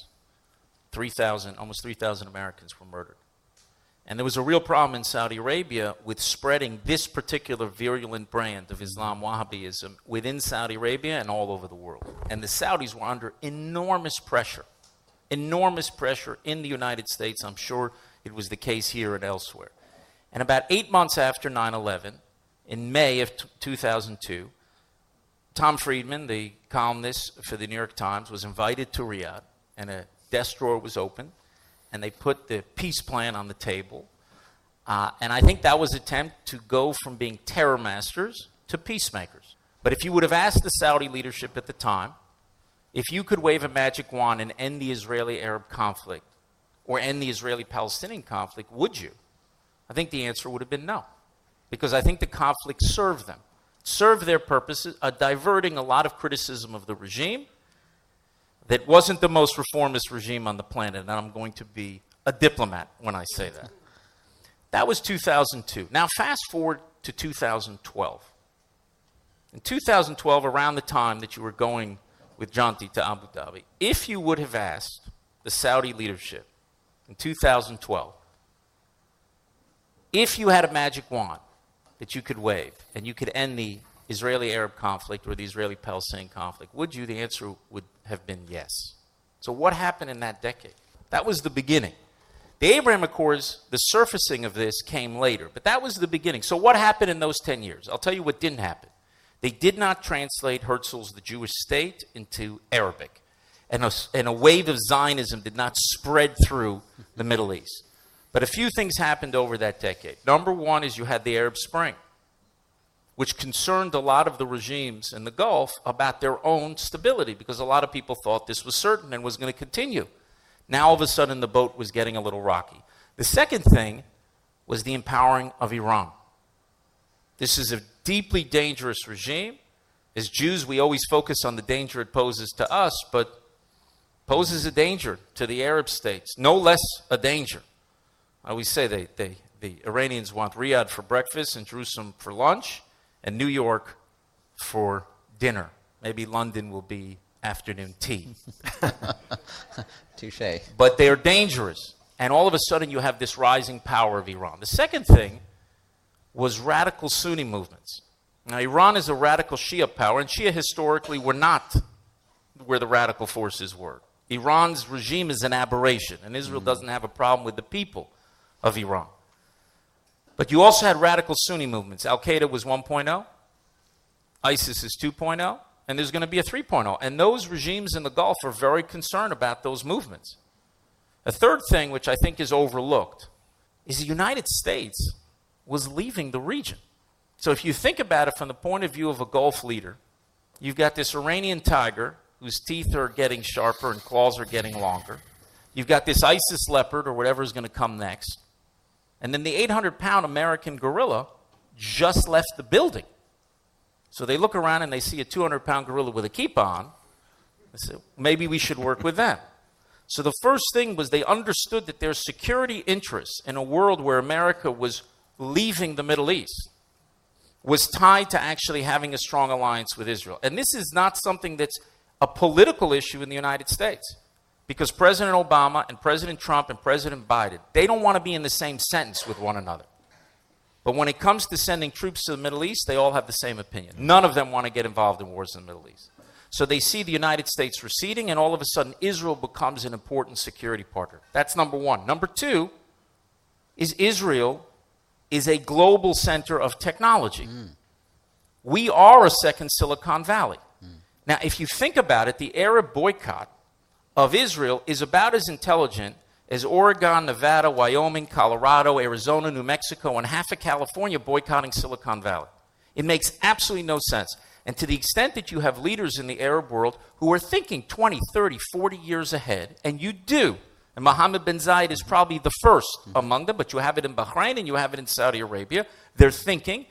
Almost 3,000 Americans were murdered. And there was a real problem in Saudi Arabia with spreading this particular virulent brand of Islam, Wahhabism, within Saudi Arabia and all over the world. And the Saudis were under enormous pressure in the United States. I'm sure it was the case here and elsewhere. And about 8 months after 9/11, in May of 2002, Tom Friedman, the columnist for the New York Times, was invited to Riyadh, and a desk drawer was open, and they put the peace plan on the table. And I think that was an attempt to go from being terror masters to peacemakers. But if you would have asked the Saudi leadership at the time, if you could wave a magic wand and end the Israeli-Arab conflict or end the Israeli-Palestinian conflict, would you? I think the answer would have been no. Because I think the conflict served them, served their purposes, diverting a lot of criticism of the regime that wasn't the most reformist regime on the planet, and I'm going to be a diplomat when I say that. That was 2002. Now fast forward to 2012. In 2012, around the time that you were going with Janti to Abu Dhabi, if you would have asked the Saudi leadership in 2012, if you had a magic wand that you could wave and you could end the Israeli-Arab conflict or the Israeli-Palestinian conflict, would you? The answer would have been yes. So what happened in that decade? That was the beginning. The Abraham Accords, the surfacing of this came later, but that was the beginning. So what happened in those 10 years? I'll tell you what didn't happen. They did not translate Herzl's The Jewish State into Arabic, and a wave of Zionism did not spread through the Middle East. But a few things happened over that decade. Number one is you had the Arab Spring, which concerned a lot of the regimes in the Gulf about their own stability, because a lot of people thought this was certain and was going to continue. Now, all of a sudden, the boat was getting a little rocky. The second thing was the empowering of Iran. This is a deeply dangerous regime. As Jews, we always focus on the danger it poses to us, but poses a danger to the Arab states, no less a danger. I always say the Iranians want Riyadh for breakfast and Jerusalem for lunch, and New York for dinner. Maybe London will be afternoon tea. Touché. But they're dangerous. And all of a sudden you have this rising power of Iran. The second thing was radical Sunni movements. Now, Iran is a radical Shia power, and Shia historically were not where the radical forces were. Iran's regime is an aberration, and Israel doesn't have a problem with the people of Iran. But you also had radical Sunni movements. Al-Qaeda was 1.0, ISIS is 2.0, and there's going to be a 3.0. And those regimes in the Gulf are very concerned about those movements. A third thing, which I think is overlooked, is the United States was leaving the region. So if you think about it from the point of view of a Gulf leader, you've got this Iranian tiger whose teeth are getting sharper and claws are getting longer. You've got this ISIS leopard or whatever is going to come next. And then the 800-pound American gorilla just left the building. So they look around and they see a 200-pound gorilla with a kippah on. They say, maybe we should work with them. So the first thing was they understood that their security interests in a world where America was leaving the Middle East was tied to actually having a strong alliance with Israel. And this is not something that's a political issue in the United States. Because President Obama and President Trump and President Biden, they don't want to be in the same sentence with one another. But when it comes to sending troops to the Middle East, they all have the same opinion. None of them want to get involved in wars in the Middle East. So they see the United States receding, and all of a sudden Israel becomes an important security partner. That's number one. Number two is Israel is a global center of technology. We are a second Silicon Valley. Now, if you think about it, the Arab boycott of Israel is about as intelligent as Oregon, Nevada, Wyoming, Colorado, Arizona, New Mexico, and half of California boycotting Silicon Valley. It makes absolutely no sense. And to the extent that you have leaders in the Arab world who are thinking 20, 30, 40 years ahead, and you do, and Mohammed bin Zayed is probably the first among them, but you have it in Bahrain and you have it in Saudi Arabia, they're thinking,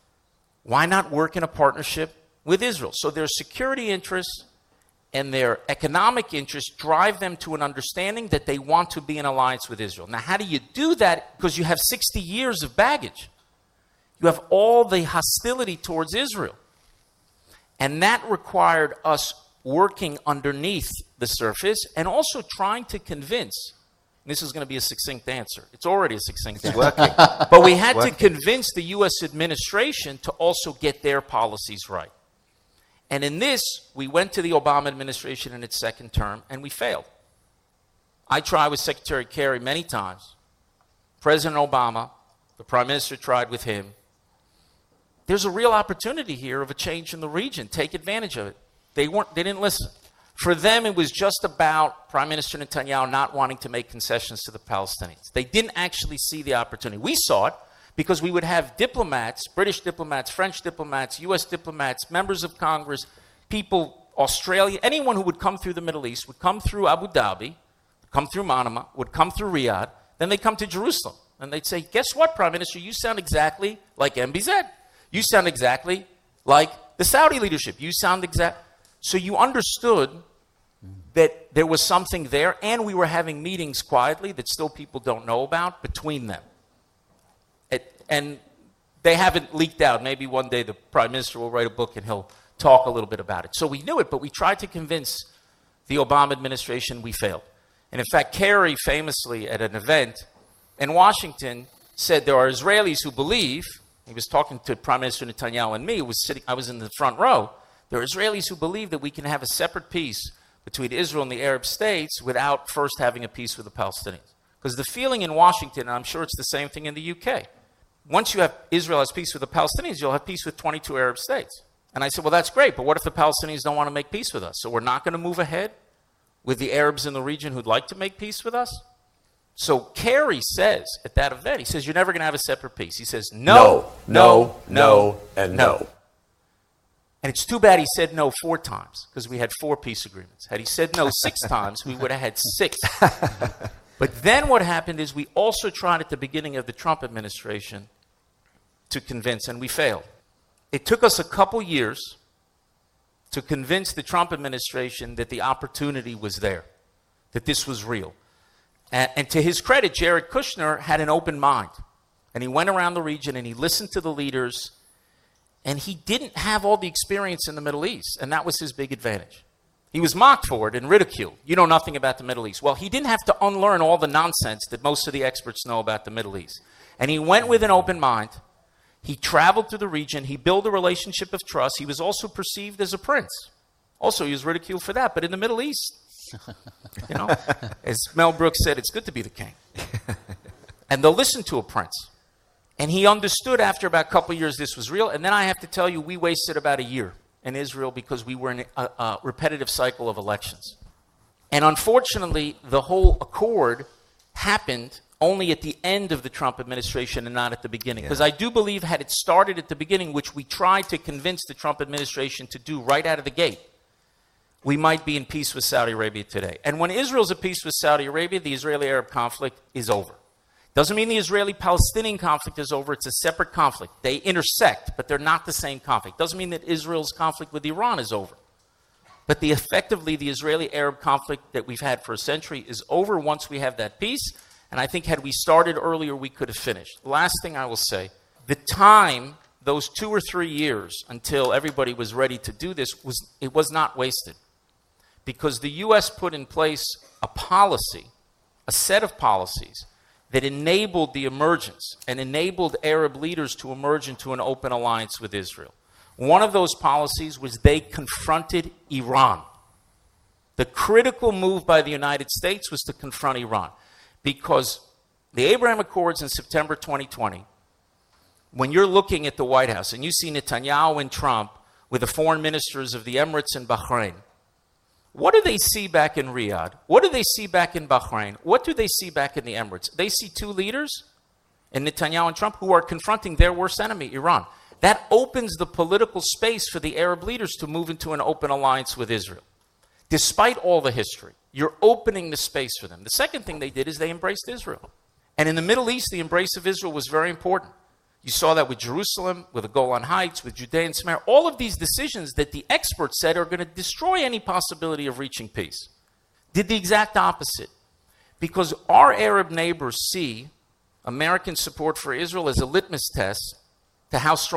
why not work in a partnership with Israel? So their security interests and their economic interests drive them to an understanding that they want to be in alliance with Israel. Now, how do you do that? Because you have 60 years of baggage. You have all the hostility towards Israel. And that required us working underneath the surface and also trying to convince, and this is going to be a succinct answer. It's already a succinct answer. Working. But we had to convince the U.S. administration to also get their policies right. And in this, we went to the Obama administration in its second term, and we failed. I tried with Secretary Kerry many times. President Obama, the Prime Minister tried with him. There's a real opportunity here of a change in the region. Take advantage of it. They didn't listen. For them, it was just about Prime Minister Netanyahu not wanting to make concessions to the Palestinians. They didn't actually see the opportunity. We saw it. Because we would have diplomats, British diplomats, French diplomats, U.S. diplomats, members of Congress, people, Australia, anyone who would come through the Middle East would come through Abu Dhabi, come through Manama, would come through Riyadh, then they'd come to Jerusalem. And they'd say, guess what, Prime Minister, you sound exactly like MBZ. You sound exactly like the Saudi leadership. You sound So you understood that there was something there, and we were having meetings quietly that still people don't know about between them. And they haven't leaked out. Maybe one day the Prime Minister will write a book and he'll talk a little bit about it. So we knew it, but we tried to convince the Obama administration. We failed. And in fact, Kerry famously at an event in Washington said there are Israelis who believe, he was talking to Prime Minister Netanyahu and me, I was in the front row, there are Israelis who believe that we can have a separate peace between Israel and the Arab states without first having a peace with the Palestinians. Because the feeling in Washington, and I'm sure it's the same thing in the UK, once you have Israel has peace with the Palestinians, you'll have peace with 22 Arab states. And I said, well, that's great, but what if the Palestinians don't want to make peace with us? So we're not going to move ahead with the Arabs in the region who'd like to make peace with us? So Kerry says at that event, he says, you're never going to have a separate peace. He says, no. And it's too bad he said no 4 times, because we had 4 peace agreements. Had he said no 6 times, we would have had 6. But then what happened is we also tried at the beginning of the Trump administration to convince, and we failed. It took us a couple years to convince the Trump administration that the opportunity was there, that this was real. And to his credit, Jared Kushner had an open mind. And he went around the region and he listened to the leaders, and he didn't have all the experience in the Middle East, and that was his big advantage. He was mocked for it and ridiculed. You know nothing about the Middle East. Well, he didn't have to unlearn all the nonsense that most of the experts know about the Middle East. And he went with an open mind. He traveled through the region. He built a relationship of trust. He was also perceived as a prince. Also, he was ridiculed for that. But in the Middle East, you know, as Mel Brooks said, it's good to be the king. And they'll listen to a prince. And he understood after about a couple of years this was real. And then I have to tell you, we wasted about a year in Israel because we were in a repetitive cycle of elections. And unfortunately, the whole accord happened only at the end of the Trump administration and not at the beginning. Because I do believe had it started at the beginning, which we tried to convince the Trump administration to do right out of the gate, we might be in peace with Saudi Arabia today. And when Israel's at peace with Saudi Arabia, the Israeli-Arab conflict is over. Doesn't mean the Israeli-Palestinian conflict is over. It's a separate conflict. They intersect, but they're not the same conflict. Doesn't mean that Israel's conflict with Iran is over. But effectively, the Israeli-Arab conflict that we've had for a century is over once we have that peace. And I think had we started earlier, we could have finished. Last thing I will say, the time, those 2 or 3 years until everybody was ready to do this, it was not wasted. Because the U.S. put in place a policy, a set of policies, that enabled the emergence and enabled Arab leaders to emerge into an open alliance with Israel. One of those policies was they confronted Iran. The critical move by the United States was to confront Iran. Because the Abraham Accords in September 2020, when you're looking at the White House and you see Netanyahu and Trump with the foreign ministers of the Emirates and Bahrain, what do they see back in Riyadh? What do they see back in Bahrain? What do they see back in the Emirates? They see 2 leaders, in Netanyahu and Trump, who are confronting their worst enemy, Iran. That opens the political space for the Arab leaders to move into an open alliance with Israel. Despite all the history, you're opening the space for them. The second thing they did is they embraced Israel. And in the Middle East, the embrace of Israel was very important. You saw that with Jerusalem, with the Golan Heights, with Judea and Samaria. All of these decisions that the experts said are going to destroy any possibility of reaching peace did the exact opposite. Because our Arab neighbors see American support for Israel as a litmus test to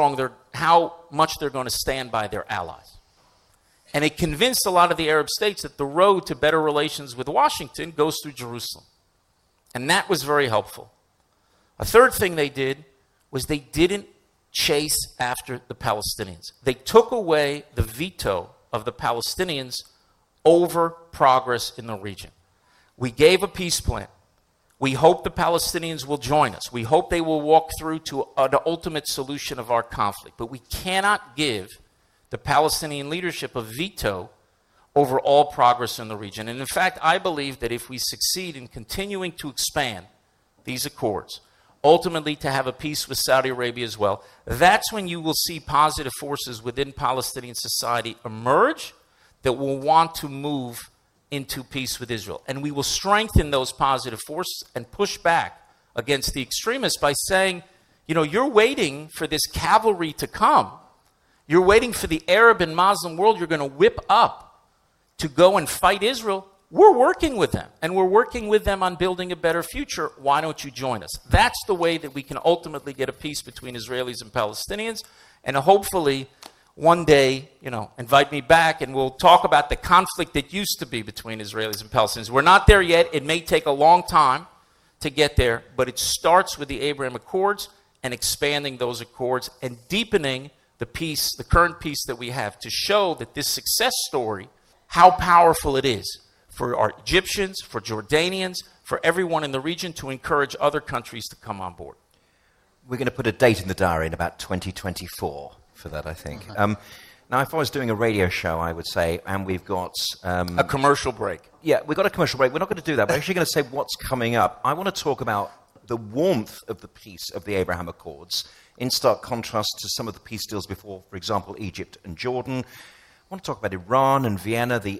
how much they're going to stand by their allies. And it convinced a lot of the Arab states that the road to better relations with Washington goes through Jerusalem. And that was very helpful. A third thing they did was they didn't chase after the Palestinians. They took away the veto of the Palestinians over progress in the region. We gave a peace plan. We hope the Palestinians will join us. We hope they will walk through to an ultimate solution of our conflict. But we cannot give the Palestinian leadership a veto over all progress in the region. And in fact, I believe that if we succeed in continuing to expand these accords, ultimately to have a peace with Saudi Arabia as well, that's when you will see positive forces within Palestinian society emerge that will want to move into peace with Israel. And we will strengthen those positive forces and push back against the extremists by saying, you're waiting for this cavalry to come. You're waiting for the Arab and Muslim world you're going to whip up to go and fight Israel. We're working with them, and we're working with them on building a better future. Why don't you join us? That's the way that we can ultimately get a peace between Israelis and Palestinians, and hopefully one day, invite me back and we'll talk about the conflict that used to be between Israelis and Palestinians. We're not there yet. It may take a long time to get there, but it starts with the Abraham Accords and expanding those accords and deepening the peace, the current peace that we have, to show that this success story, how powerful it is for our Egyptians, for Jordanians, for everyone in the region, to encourage other countries to come on board. We're going to put a date in the diary in about 2024 for that, I think. Now, if I was doing a radio show, I would say, and we've got... a commercial break. Yeah, we've got a commercial break. We're not going to do that. We're actually going to say what's coming up. I want to talk about the warmth of the peace of the Abraham Accords, in stark contrast to some of the peace deals before, for example, Egypt and Jordan. I want to talk about Iran and Vienna, the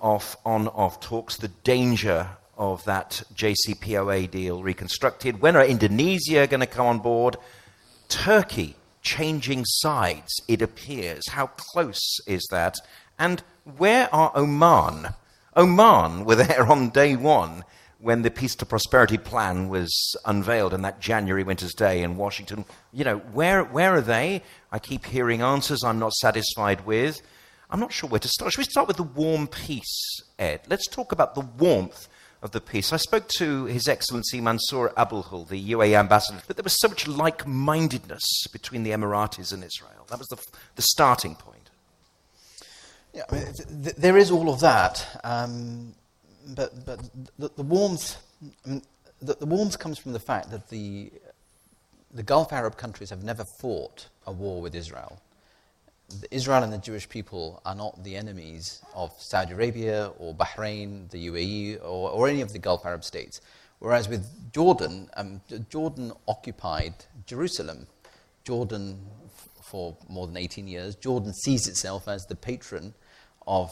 on-off talks, the danger of that JCPOA deal reconstructed. When are Indonesia going to come on board? Turkey changing sides, it appears. How close is that? And where are Oman? Oman were there on day one when the Peace to Prosperity plan was unveiled on that January winter's day in Washington. Where are they? I keep hearing answers I'm not satisfied with. I'm not sure where to start. Should we start with the warm peace, Ed? Let's talk about the warmth of the peace. I spoke to His Excellency Mansour Abulhul, the UAE ambassador, but there was so much like-mindedness between the Emiratis and Israel. That was the starting point. Yeah, there is all of that, but the warmth, the warmth comes from the fact that the the Gulf Arab countries have never fought a war with Israel. Israel and the Jewish people are not the enemies of Saudi Arabia or Bahrain, the UAE, or any of the Gulf Arab states. Whereas with Jordan, Jordan occupied Jerusalem. Jordan, for more than 18 years, Jordan sees itself as the patron of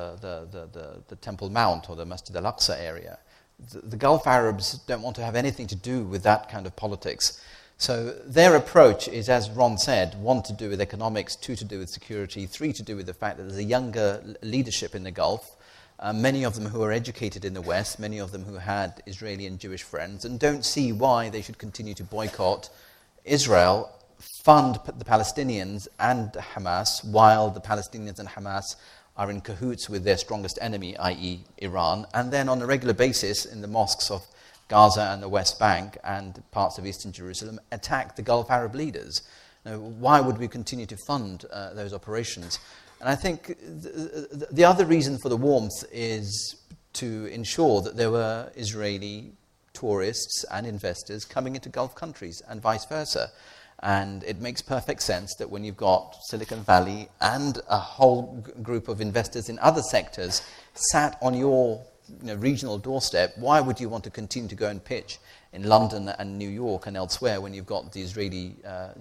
the Temple Mount or the Masjid al-Aqsa area. The Gulf Arabs don't want to have anything to do with that kind of politics. So their approach is, as Ron said, 1 to do with economics, 2 to do with security, 3 to do with the fact that there's a younger leadership in the Gulf, many of them who are educated in the West, many of them who had Israeli and Jewish friends, and don't see why they should continue to boycott Israel, fund the Palestinians and Hamas, while the Palestinians and Hamas are in cahoots with their strongest enemy, i.e. Iran, and then on a regular basis in the mosques of Gaza and the West Bank and parts of eastern Jerusalem attack the Gulf Arab leaders. Now, why would we continue to fund those operations? And I think the other reason for the warmth is to ensure that there were Israeli tourists and investors coming into Gulf countries and vice versa. And it makes perfect sense that when you've got Silicon Valley and a whole group of investors in other sectors sat on your regional doorstep, why would you want to continue to go and pitch in London and New York and elsewhere when you've got the Israeli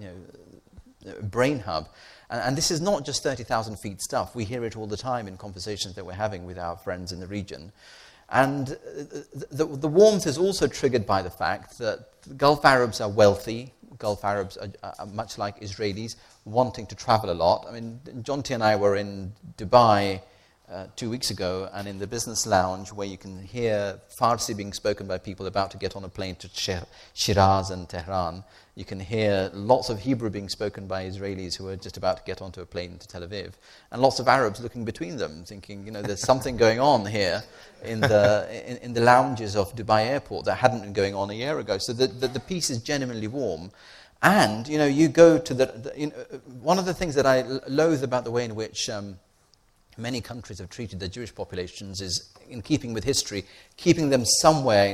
brain hub? And this is not just 30,000 feet stuff. We hear it all the time in conversations that we're having with our friends in the region. And the warmth is also triggered by the fact that the Gulf Arabs are wealthy. Gulf Arabs are much like Israelis, wanting to travel a lot. I mean, Jonty and I were in Dubai 2 weeks ago, and in the business lounge where you can hear Farsi being spoken by people about to get on a plane to Shiraz and Tehran, you can hear lots of Hebrew being spoken by Israelis who are just about to get onto a plane to Tel Aviv, and lots of Arabs looking between them, thinking, there's something going on here in the lounges of Dubai airport that hadn't been going on a year ago. So the piece is genuinely warm. And, you go to one of the things that I loathe about the way in which many countries have treated their Jewish populations is, in keeping with history, keeping them somewhere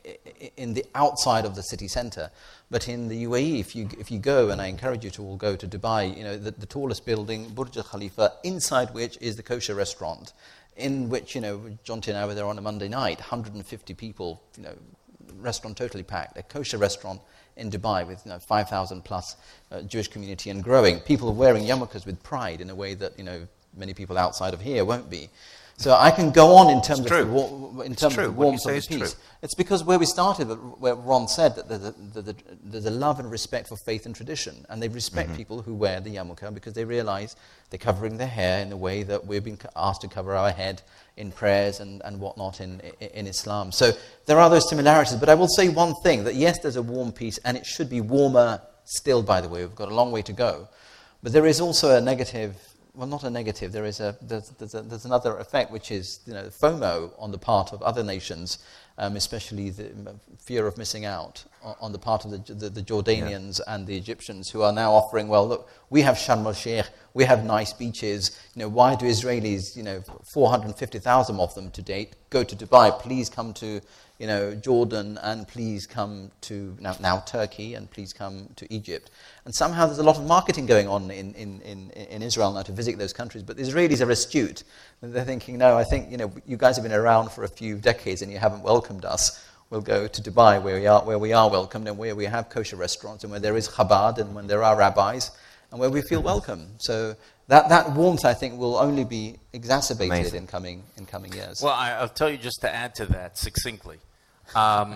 in the outside of the city centre. But in the UAE, if you go, and I encourage you to all go to Dubai, the tallest building, Burj Al Khalifa, inside which is the kosher restaurant, in which, Jonty and I were there on a Monday night, 150 people, restaurant totally packed, a kosher restaurant in Dubai with 5,000 plus Jewish community and growing. People wearing yarmulkes with pride in a way that, many people outside of here won't be. So I can go on in terms of the warmth of the piece. It's because where we started, where Ron said that there's a love and respect for faith and tradition, and they respect people who wear the yarmulke because they realize they're covering their hair in the way that we've been asked to cover our head in prayers and whatnot in Islam. So there are those similarities, but I will say one thing, that yes, there's a warm piece, and it should be warmer still, by the way. We've got a long way to go. But there is also a negative. Well, not a negative. There's another effect, which is FOMO on the part of other nations, especially the fear of missing out on the part of the Jordanians and the Egyptians, who are now offering, well, look, we have Sharm el-Sheikh, we have nice beaches. Why do Israelis, 450,000 of them to date, go to Dubai? Please come to Jordan, and please come to now Turkey, and please come to Egypt. And somehow there's a lot of marketing going on in Israel now to visit those countries. But the Israelis are astute. They're thinking, no, I think you guys have been around for a few decades and you haven't welcomed us. We'll go to Dubai where we are welcomed, and where we have kosher restaurants, and where there is Chabad, and when there are rabbis, and where we feel welcome. So that warmth, I think, will only be exacerbated in coming years. Well, I'll tell you, just to add to that succinctly. Can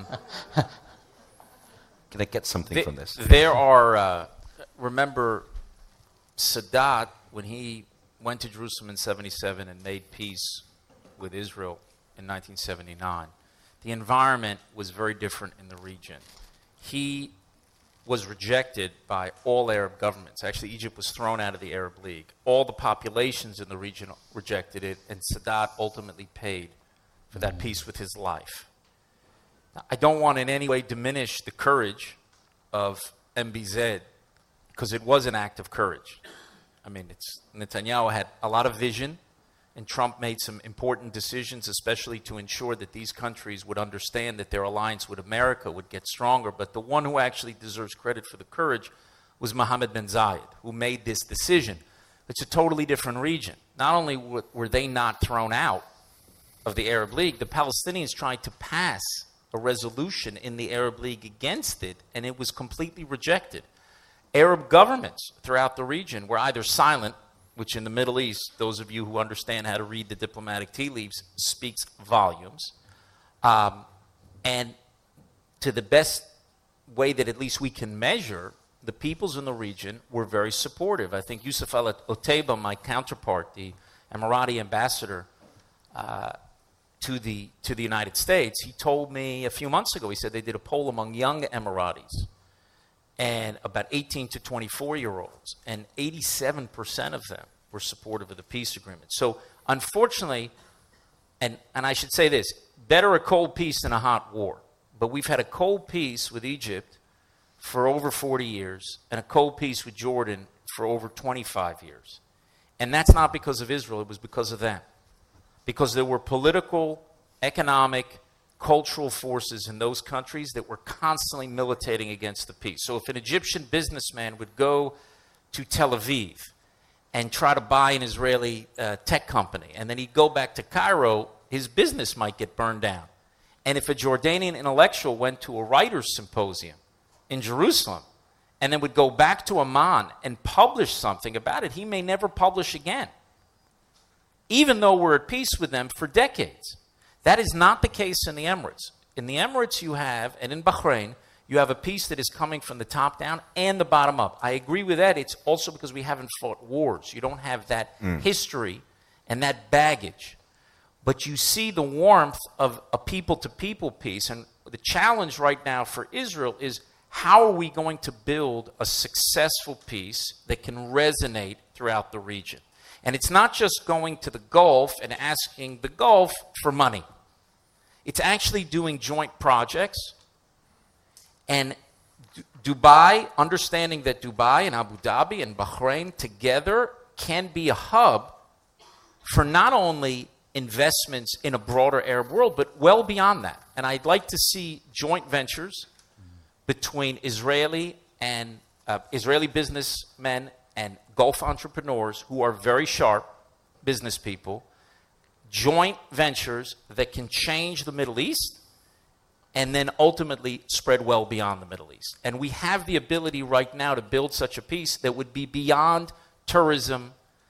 I get something from this? There are, remember Sadat, when he went to Jerusalem in 1977 and made peace with Israel in 1979, the environment was very different in the region. He was rejected by all Arab governments. Actually, Egypt was thrown out of the Arab League. All the populations in the region rejected it, and Sadat ultimately paid for that peace with his life. I don't want in any way diminish the courage of MBZ, because it was an act of courage. I mean, Netanyahu had a lot of vision, and Trump made some important decisions, especially to ensure that these countries would understand that their alliance with America would get stronger. But the one who actually deserves credit for the courage was Mohammed bin Zayed, who made this decision. It's a totally different region. Not only were they not thrown out of the Arab League, the Palestinians tried to pass a resolution in the Arab League against it, and it was completely rejected. Arab governments throughout the region were either silent, which in the Middle East, those of you who understand how to read the diplomatic tea leaves, speaks volumes. And to the best way that at least we can measure, the peoples in the region were very supportive. I think Yusuf Al-Otaiba, my counterpart, the Emirati ambassador to the United States, he told me a few months ago, he said they did a poll among young Emiratis and about 18 to 24-year-olds, and 87% of them were supportive of the peace agreement. So unfortunately, and I should say this, better a cold peace than a hot war. But we've had a cold peace with Egypt for over 40 years and a cold peace with Jordan for over 25 years. And that's not because of Israel, it was because of them. Because there were political, economic, cultural forces in those countries that were constantly militating against the peace. So if an Egyptian businessman would go to Tel Aviv and try to buy an Israeli tech company, and then he'd go back to Cairo, his business might get burned down. And if a Jordanian intellectual went to a writers' symposium in Jerusalem and then would go back to Amman and publish something about it, he may never publish again, even though we're at peace with them for decades. That is not the case in the Emirates. In the Emirates you have, and in Bahrain, you have a peace that is coming from the top down and the bottom up. I agree with that. It's also because we haven't fought wars. You don't have that history and that baggage. But you see the warmth of a people-to-people peace. And the challenge right now for Israel is, how are we going to build a successful peace that can resonate throughout the region? And it's not just going to the Gulf and asking the Gulf for money. It's actually doing joint projects. And Dubai, understanding that Dubai and Abu Dhabi and Bahrain together can be a hub for not only investments in a broader Arab world, but well beyond that. And I'd like to see joint ventures between Israeli businessmen and Gulf entrepreneurs who are very sharp business people, joint ventures that can change the Middle East and then ultimately spread well beyond the Middle East. And we have the ability right now to build such a peace that would be beyond tourism,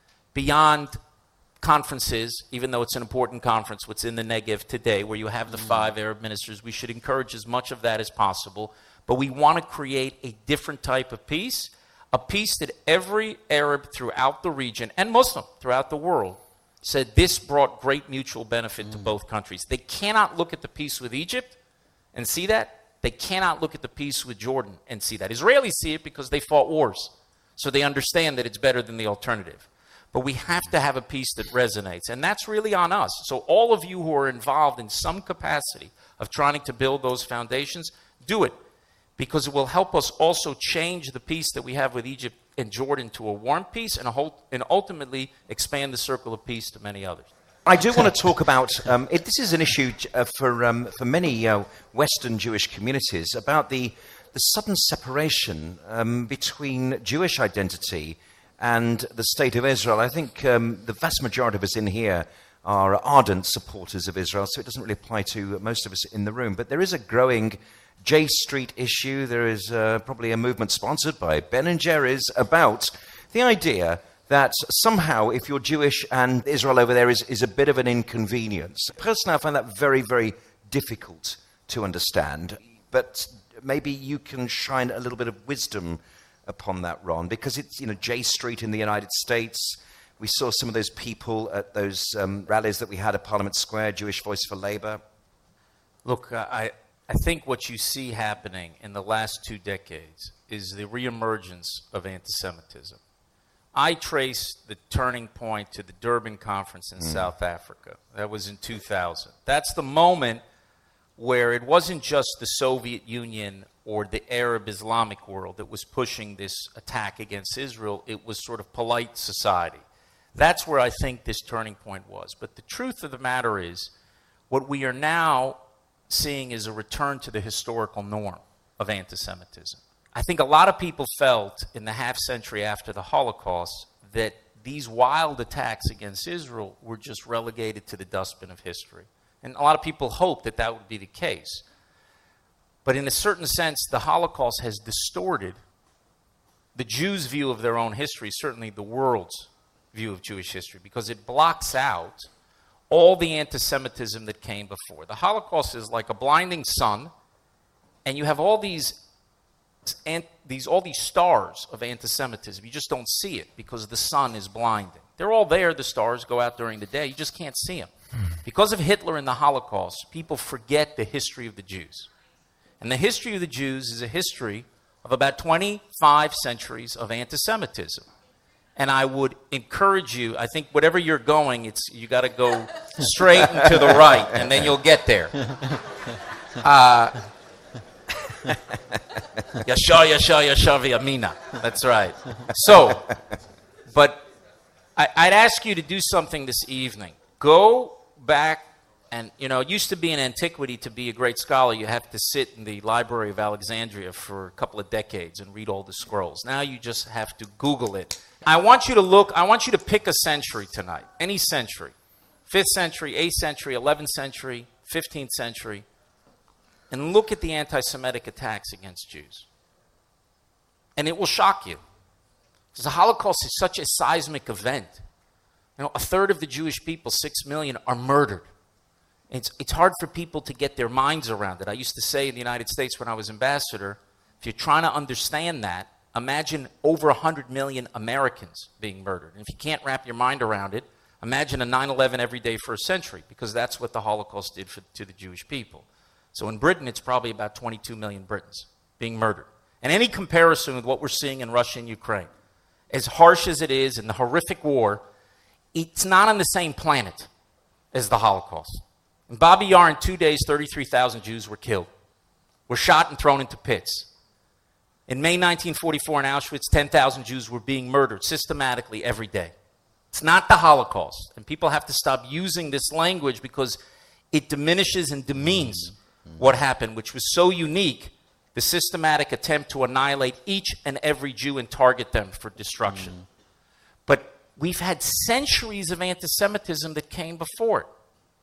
beyond conferences, even though it's an important conference, what's in the Negev today, where you have the 5 Arab ministers. We should encourage as much of that as possible. But we want to create a different type of peace, a peace that every Arab throughout the region and Muslim throughout the world said this brought great mutual benefit to both countries. They cannot look at the peace with Egypt and see that. They cannot look at the peace with Jordan and see that. Israelis see it because they fought wars, so they understand that it's better than the alternative. But we have to have a peace that resonates, and that's really on us. So all of you who are involved in some capacity of trying to build those foundations, do it, because it will help us also change the peace that we have with Egypt and Jordan to a warm peace and ultimately expand the circle of peace to many others. I do want to talk about, this is an issue for many Western Jewish communities, about the sudden separation between Jewish identity and the State of Israel. I think the vast majority of us in here are ardent supporters of Israel, so it doesn't really apply to most of us in the room. But there is a growing J Street issue. There is probably a movement sponsored by Ben & Jerry's about the idea that somehow if you're Jewish and Israel over there is a bit of an inconvenience. Personally, I find that very, very difficult to understand. But maybe you can shine a little bit of wisdom upon that, Ron, because it's, J Street in the United States. We saw some of those people at those rallies that we had at Parliament Square, Jewish Voice for Labour. Look, I think what you see happening in the last 2 decades is the reemergence of anti-Semitism. I trace the turning point to the Durban Conference in South Africa. That was in 2000. That's the moment where it wasn't just the Soviet Union or the Arab Islamic world that was pushing this attack against Israel. It was sort of polite society That's where I think this turning point was. But the truth of the matter is, what we are now seeing is a return to the historical norm of anti-Semitism. I think a lot of people felt in the half century after the Holocaust that these wild attacks against Israel were just relegated to the dustbin of history. And a lot of people hoped that that would be the case. But in a certain sense, the Holocaust has distorted the Jews' view of their own history, certainly the world's view of Jewish history, because it blocks out all the anti-Semitism that came before. The Holocaust is like a blinding sun, and you have all these stars of anti-Semitism. You just don't see it because the sun is blinding. They're all there, the stars go out during the day. You just can't see them. Because of Hitler and the Holocaust, people forget the history of the Jews. And the history of the Jews is a history of about 25 centuries of anti-Semitism. And I would encourage you, I think whatever you're going, you got to go straight and to the right, and then you'll get there. Yashar v'yamina. That's right. So, but I'd ask you to do something this evening. Go back, and it used to be in antiquity, to be a great scholar, you have to sit in the Library of Alexandria for a couple of decades and read all the scrolls. Now you just have to Google it. I want you to pick a century tonight, any century. 5th century, 8th century, 11th century, 15th century, and look at the anti-Semitic attacks against Jews. And it will shock you. Because the Holocaust is such a seismic event. A third of the Jewish people, 6 million, are murdered. It's hard for people to get their minds around it. I used to say in the United States when I was ambassador, if you're trying to understand that, imagine over 100 million Americans being murdered. And if you can't wrap your mind around it, imagine a 9/11 every day for a century, because that's what the Holocaust did to the Jewish people. So in Britain, it's probably about 22 million Britons being murdered. And any comparison with what we're seeing in Russia and Ukraine, as harsh as it is and the horrific war, it's not on the same planet as the Holocaust. In Babi Yar, in 2 days, 33,000 Jews were killed, were shot and thrown into pits. In May 1944 in Auschwitz, 10,000 Jews were being murdered systematically every day. It's not the Holocaust. And people have to stop using this language because it diminishes and demeans what happened, which was so unique, the systematic attempt to annihilate each and every Jew and target them for destruction. But we've had centuries of anti-Semitism that came before it.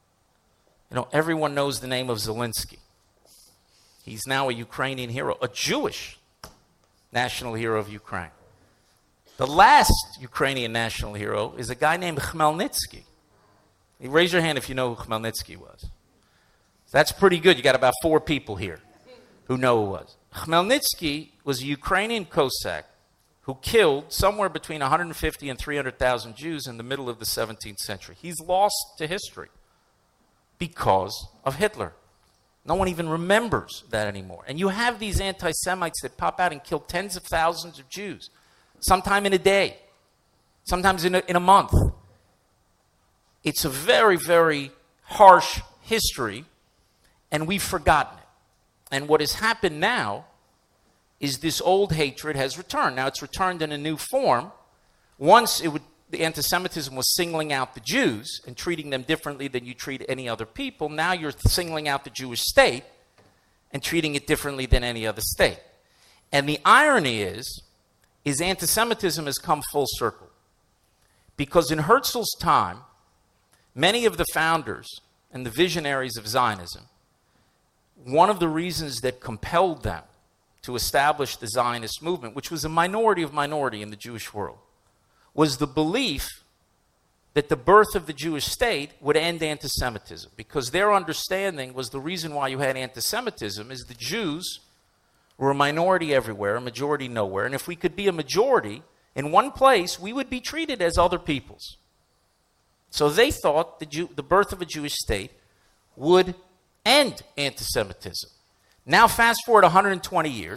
Everyone knows the name of Zelensky. He's now a Ukrainian hero, a Jewish national hero of Ukraine. The last Ukrainian national hero is a guy named Khmelnytsky. Raise your hand if you know who Khmelnytsky was. That's pretty good. You got about 4 people here who know who it was. Khmelnytsky was a Ukrainian Cossack who killed somewhere between 150 and 300,000 Jews in the middle of the 17th century. He's lost to history because of Hitler. No one even remembers that anymore. And you have these anti-Semites that pop out and kill tens of thousands of Jews, sometime in a day, sometimes in a month. It's a very, very harsh history, and we've forgotten it. And what has happened now is this old hatred has returned. Now, it's returned in a new form. Once the anti-Semitism was singling out the Jews and treating them differently than you treat any other people. Now you're singling out the Jewish state and treating it differently than any other state. And the irony is anti-Semitism has come full circle. Because in Herzl's time, many of the founders and the visionaries of Zionism, one of the reasons that compelled them to establish the Zionist movement, which was a minority of minority in the Jewish world, was the belief that the birth of the Jewish state would end anti-Semitism. Because their understanding was the reason why you had anti-Semitism is the Jews were a minority everywhere, a majority nowhere. And if we could be a majority in one place, we would be treated as other peoples. So they thought the birth of a Jewish state would end anti-Semitism. Now fast forward 120 years.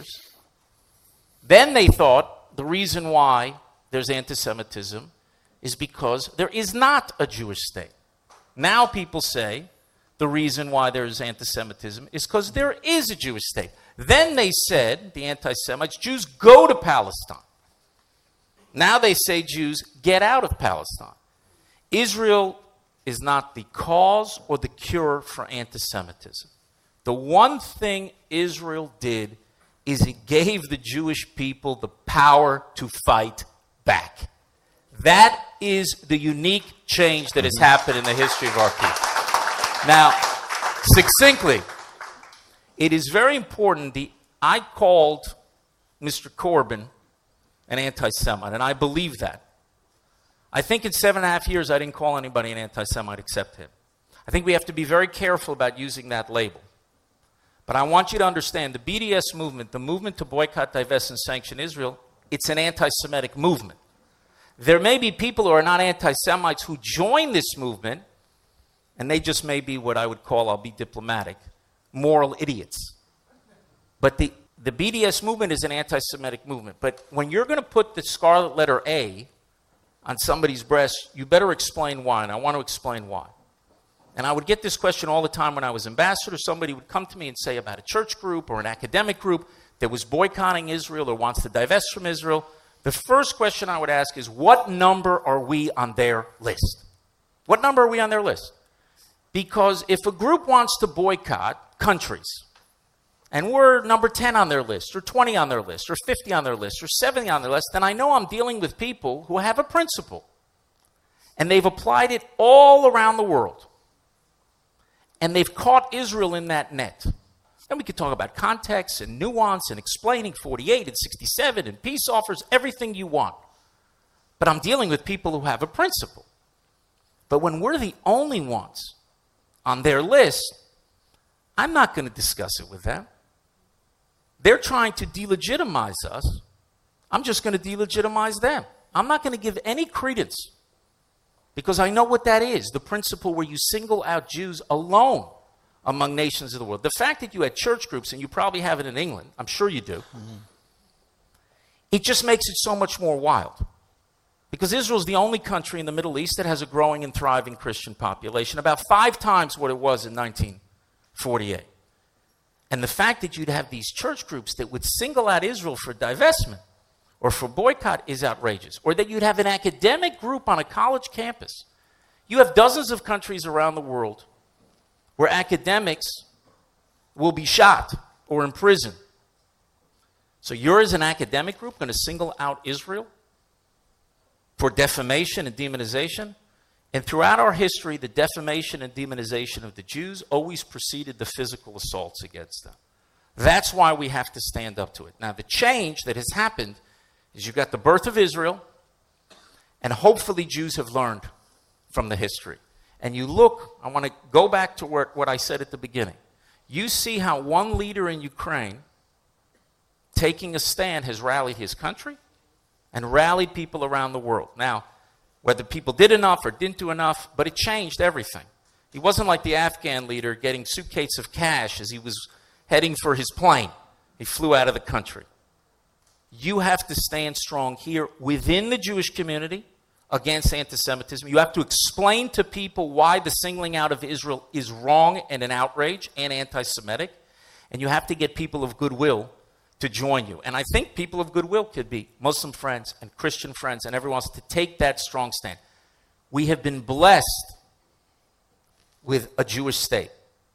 Then they thought the reason why there's anti-Semitism is because there is not a Jewish state. Now people say the reason why there's anti-Semitism is because there is a Jewish state. Then they said, the anti-Semites, Jews go to Palestine. Now they say Jews get out of Palestine. Israel is not the cause or the cure for anti-Semitism. The one thing Israel did is it gave the Jewish people the power to fight back. That is the unique change that has happened in the history of our people. Now, succinctly, it is very important. I called Mr. Corbyn an anti-Semite, and I believe that. I think in 7.5 years, I didn't call anybody an anti-Semite except him. I think we have to be very careful about using that label. But I want you to understand the BDS movement, the movement to boycott, divest, and sanction Israel, it's an anti-Semitic movement. There may be people who are not anti-Semites who join this movement, and they just may be what I would call, I'll be diplomatic, moral idiots. But the BDS movement is an anti-Semitic movement. But when you're going to put the scarlet letter A on somebody's breast, you better explain why, and I want to explain why. And I would get this question all the time when I was ambassador. Somebody would come to me and say about a church group or an academic group that was boycotting Israel or wants to divest from Israel. The first question I would ask is, what number are we on their list? What number are we on their list? Because if a group wants to boycott countries, and we're number 10 on their list, or 20 on their list, or 50 on their list, or 70 on their list, then I know I'm dealing with people who have a principle. And they've applied it all around the world. And they've caught Israel in that net. And we could talk about context and nuance and explaining 48 and 67 and peace offers, everything you want. But I'm dealing with people who have a principle. But when we're the only ones on their list, I'm not going to discuss it with them. They're trying to delegitimize us. I'm just going to delegitimize them. I'm not going to give any credence because I know what that is, the principle where you single out Jews alone among nations of the world. The fact that you had church groups, and you probably have it in England, I'm sure you do, it just makes it so much more wild. Because Israel is the only country in the Middle East that has a growing and thriving Christian population, about 5 times what it was in 1948. And the fact that you'd have these church groups that would single out Israel for divestment or for boycott is outrageous. Or that you'd have an academic group on a college campus. You have dozens of countries around the world where academics will be shot or imprisoned. So you're, as an academic group, going to single out Israel for defamation and demonization? And throughout our history, the defamation and demonization of the Jews always preceded the physical assaults against them. That's why we have to stand up to it. Now, the change that has happened is you've got the birth of Israel, and hopefully Jews have learned from the history. And you look, I want to go back to what I said at the beginning. You see how one leader in Ukraine, taking a stand, has rallied his country and rallied people around the world. Now, whether people did enough or didn't do enough, but it changed everything. He wasn't like the Afghan leader getting suitcases of cash as he was heading for his plane. He flew out of the country. You have to stand strong here within the Jewish community against anti-Semitism. You have to explain to people why the singling out of Israel is wrong and an outrage and anti-Semitic. And you have to get people of goodwill to join you. And I think people of goodwill could be Muslim friends and Christian friends and everyone else to take that strong stand. We have been blessed with a Jewish state.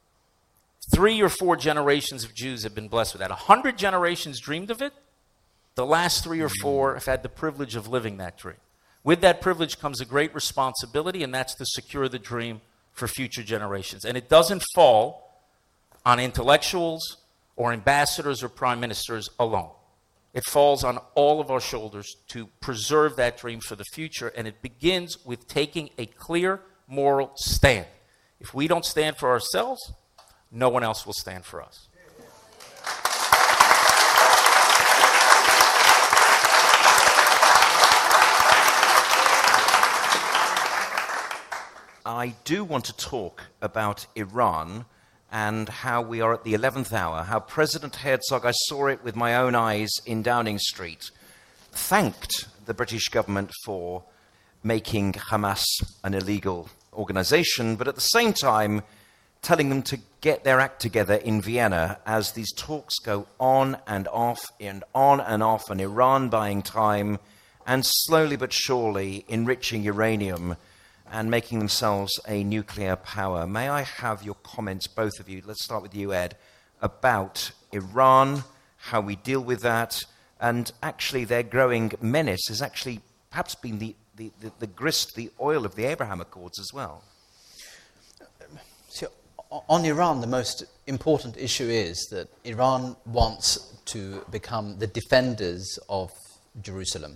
3 or 4 generations of Jews have been blessed with that. 100 generations dreamed of it. The last 3 or 4 have had the privilege of living that dream. With that privilege comes a great responsibility, and that's to secure the dream for future generations. And it doesn't fall on intellectuals or ambassadors or prime ministers alone. It falls on all of our shoulders to preserve that dream for the future, and it begins with taking a clear moral stand. If we don't stand for ourselves, no one else will stand for us. I do want to talk about Iran and how we are at the 11th hour, how President Herzog, I saw it with my own eyes in Downing Street, thanked the British government for making Hamas an illegal organization, but at the same time telling them to get their act together in Vienna as these talks go on and off and on and off, and Iran buying time and slowly but surely enriching uranium and making themselves a nuclear power. May I have your comments, both of you? Let's start with you, Ed, about Iran, how we deal with that, and actually their growing menace has actually perhaps been the grist, the oil of the Abraham Accords as well. So on Iran, the most important issue is that Iran wants to become the defenders of Jerusalem.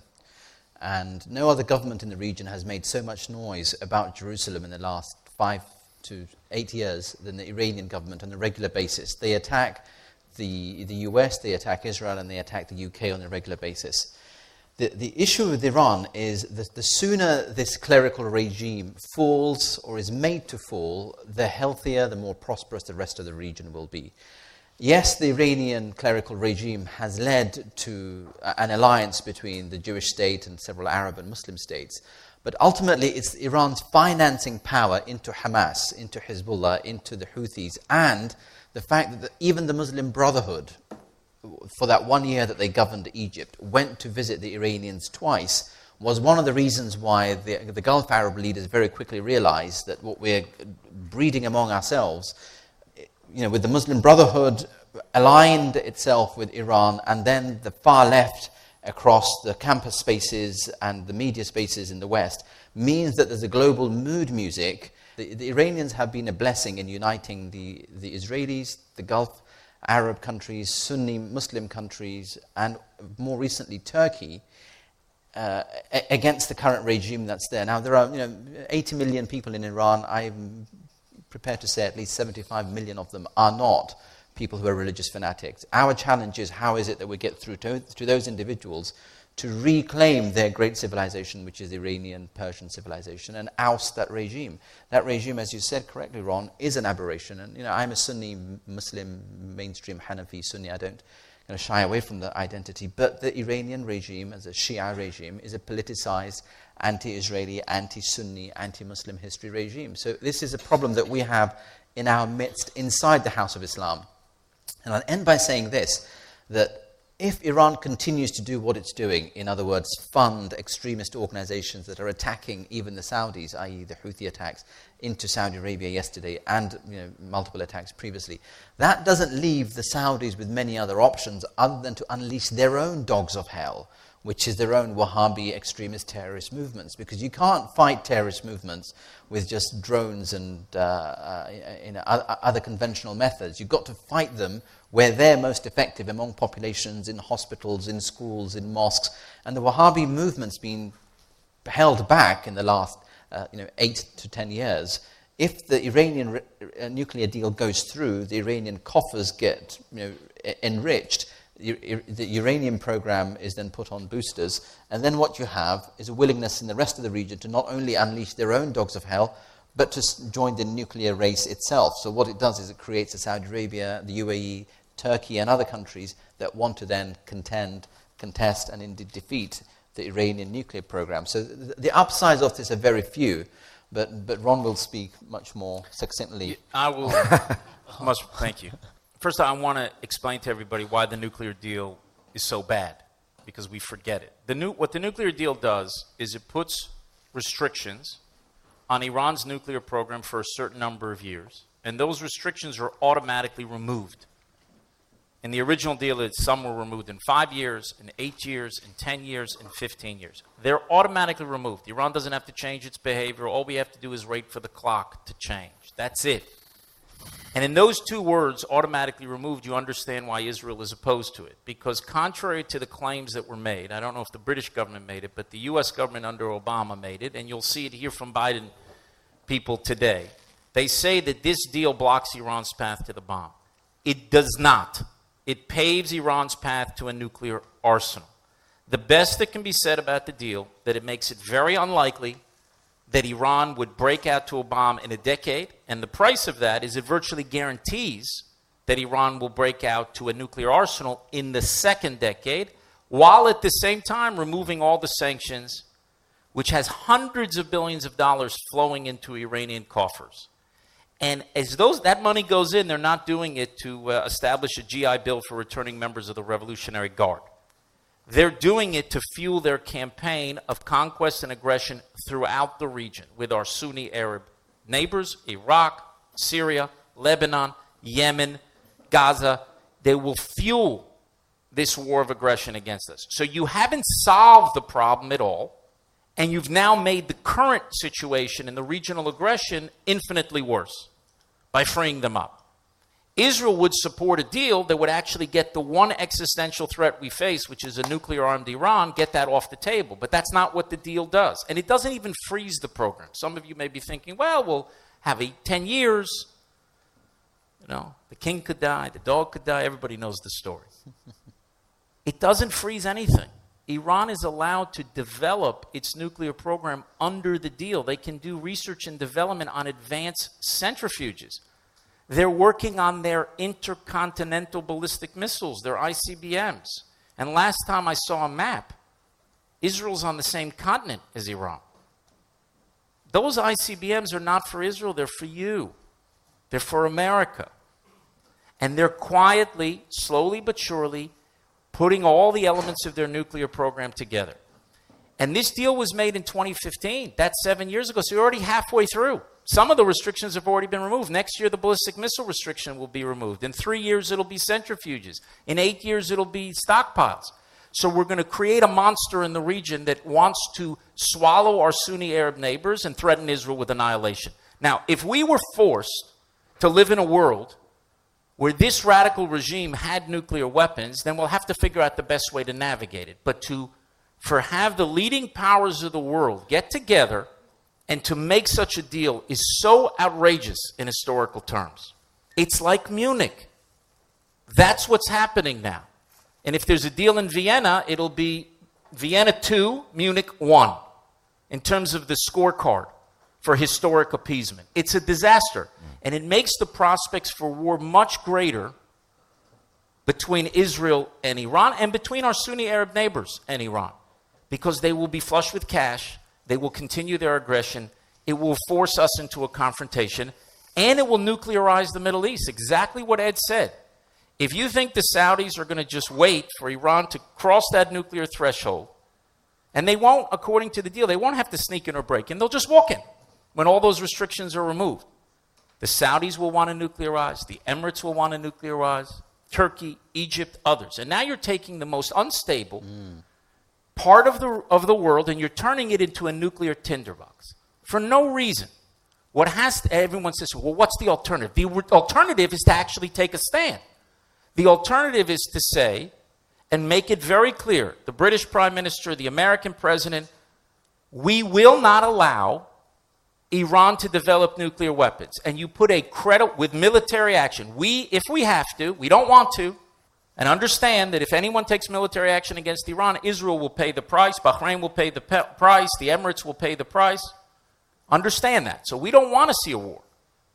And no other government in the region has made so much noise about Jerusalem in the last 5 to 8 years than the Iranian government on a regular basis. They attack the US, they attack Israel, and they attack the UK on a regular basis. The issue with Iran is that the sooner this clerical regime falls or is made to fall, the healthier, the more prosperous the rest of the region will be. Yes, the Iranian clerical regime has led to an alliance between the Jewish state and several Arab and Muslim states, but ultimately it's Iran's financing power into Hamas, into Hezbollah, into the Houthis, and the fact that even the Muslim Brotherhood, for that 1 year that they governed Egypt, went to visit the Iranians twice, was one of the reasons why the Gulf Arab leaders very quickly realized that what we're breeding among ourselves, with the Muslim Brotherhood aligned itself with Iran, and then the far left across the campus spaces and the media spaces in the West, means that there's a global mood music. The Iranians have been a blessing in uniting the Israelis, the Gulf Arab countries, Sunni Muslim countries, and more recently Turkey, against the current regime that's there. Now, there are 80 million people in Iran. I'm prepared to say at least 75 million of them are not people who are religious fanatics. Our challenge is, how is it that we get through to those individuals to reclaim their great civilization, which is the Iranian Persian civilization, and oust that regime. That regime, as you said correctly, Ron, is an aberration. And I'm a Sunni Muslim, mainstream Hanafi Sunni. I don't shy away from the identity. But the Iranian regime, as a Shia regime, is a politicized, anti-Israeli, anti-Sunni, anti-Muslim history regime. So this is a problem that we have in our midst inside the House of Islam. And I'll end by saying this, that if Iran continues to do what it's doing, in other words, fund extremist organizations that are attacking even the Saudis, i.e. the Houthi attacks into Saudi Arabia yesterday and multiple attacks previously, that doesn't leave the Saudis with many other options other than to unleash their own dogs of hell, which is their own Wahhabi extremist terrorist movements, because you can't fight terrorist movements with just drones and other conventional methods. You've got to fight them where they're most effective, among populations, in hospitals, in schools, in mosques. And the Wahhabi movement's been held back in the last 8 to 10 years. If the Iranian nuclear deal goes through, the Iranian coffers get enriched. The uranium program is then put on boosters, and then what you have is a willingness in the rest of the region to not only unleash their own dogs of hell, but to join the nuclear race itself. So what it does is it creates a Saudi Arabia, the UAE, Turkey, and other countries that want to then contest, and indeed defeat the Iranian nuclear program. So the upsides of this are very few, but Ron will speak much more succinctly. I will. Thank you. First, I want to explain to everybody why the nuclear deal is so bad, because we forget it. What the nuclear deal does is it puts restrictions on Iran's nuclear program for a certain number of years, and those restrictions are automatically removed. In the original deal, some were removed in 5 years, in 8 years, in 10 years, in 15 years. They're automatically removed. Iran doesn't have to change its behavior. All we have to do is wait for the clock to change. That's it. And in those two words, automatically removed, you understand why Israel is opposed to it. Because contrary to the claims that were made, I don't know if the British government made it, but the U.S. government under Obama made it, and you'll see it here from Biden people today. They say that this deal blocks Iran's path to the bomb. It does not. It paves Iran's path to a nuclear arsenal. The best that can be said about the deal, that it makes it very unlikely that Iran would break out to a bomb in a decade, and the price of that is it virtually guarantees that Iran will break out to a nuclear arsenal in the second decade, while at the same time removing all the sanctions, which has hundreds of billions of dollars flowing into Iranian coffers. And as that money goes in, they're not doing it to establish a GI Bill for returning members of the Revolutionary Guard. They're doing it to fuel their campaign of conquest and aggression throughout the region with our Sunni Arab neighbors, Iraq, Syria, Lebanon, Yemen, Gaza. They will fuel this war of aggression against us. So you haven't solved the problem at all, and you've now made the current situation in the regional aggression infinitely worse by freeing them up. Israel would support a deal that would actually get the one existential threat we face, which is a nuclear-armed Iran, get that off the table. But that's not what the deal does. And it doesn't even freeze the program. Some of you may be thinking, well, we'll have 10 years. You know, the king could die, the dog could die. Everybody knows the story. It doesn't freeze anything. Iran is allowed to develop its nuclear program under the deal. They can do research and development on advanced centrifuges. They're working on their intercontinental ballistic missiles, their ICBMs. And last time I saw a map, Israel's on the same continent as Iran. Those ICBMs are not for Israel, they're for you. They're for America. And they're quietly, slowly but surely, putting all the elements of their nuclear program together. And this deal was made in 2015. That's 7 years ago, so you're already halfway through. Some of the restrictions have already been removed. Next year, the ballistic missile restriction will be removed. In 3 years, it'll be centrifuges. In 8 years, it'll be stockpiles. So we're going to create a monster in the region that wants to swallow our Sunni Arab neighbors and threaten Israel with annihilation. Now, if we were forced to live in a world where this radical regime had nuclear weapons, then we'll have to figure out the best way to navigate it. But for have the leading powers of the world get together and to make such a deal is so outrageous in historical terms. It's like Munich. That's what's happening now. And if there's a deal in Vienna, it'll be Vienna 2, Munich 1, in terms of the scorecard for historic appeasement. It's a disaster. And it makes the prospects for war much greater between Israel and Iran and between our Sunni Arab neighbors and Iran, because they will be flush with cash. They will continue their aggression. It will force us into a confrontation, and it will nuclearize the Middle East. Exactly what Ed said. If you think the Saudis are going to just wait for Iran to cross that nuclear threshold, and they won't, according to the deal, they won't have to sneak in or break in. They'll just walk in when all those restrictions are removed. The Saudis will want to nuclearize. The Emirates will want to nuclearize. Turkey, Egypt, others. And now you're taking the most unstable part of the world, and you're turning it into a nuclear tinderbox for no reason. Everyone says, well, what's the alternative? The alternative is to actually take a stand. The alternative is to say, and make it very clear, the British Prime Minister, the American President, we will not allow Iran to develop nuclear weapons. And you put with military action. If we have to, we don't want to, and understand that if anyone takes military action against Iran, Israel will pay the price, Bahrain will pay the price, the Emirates will pay the price. Understand that. So we don't want to see a war.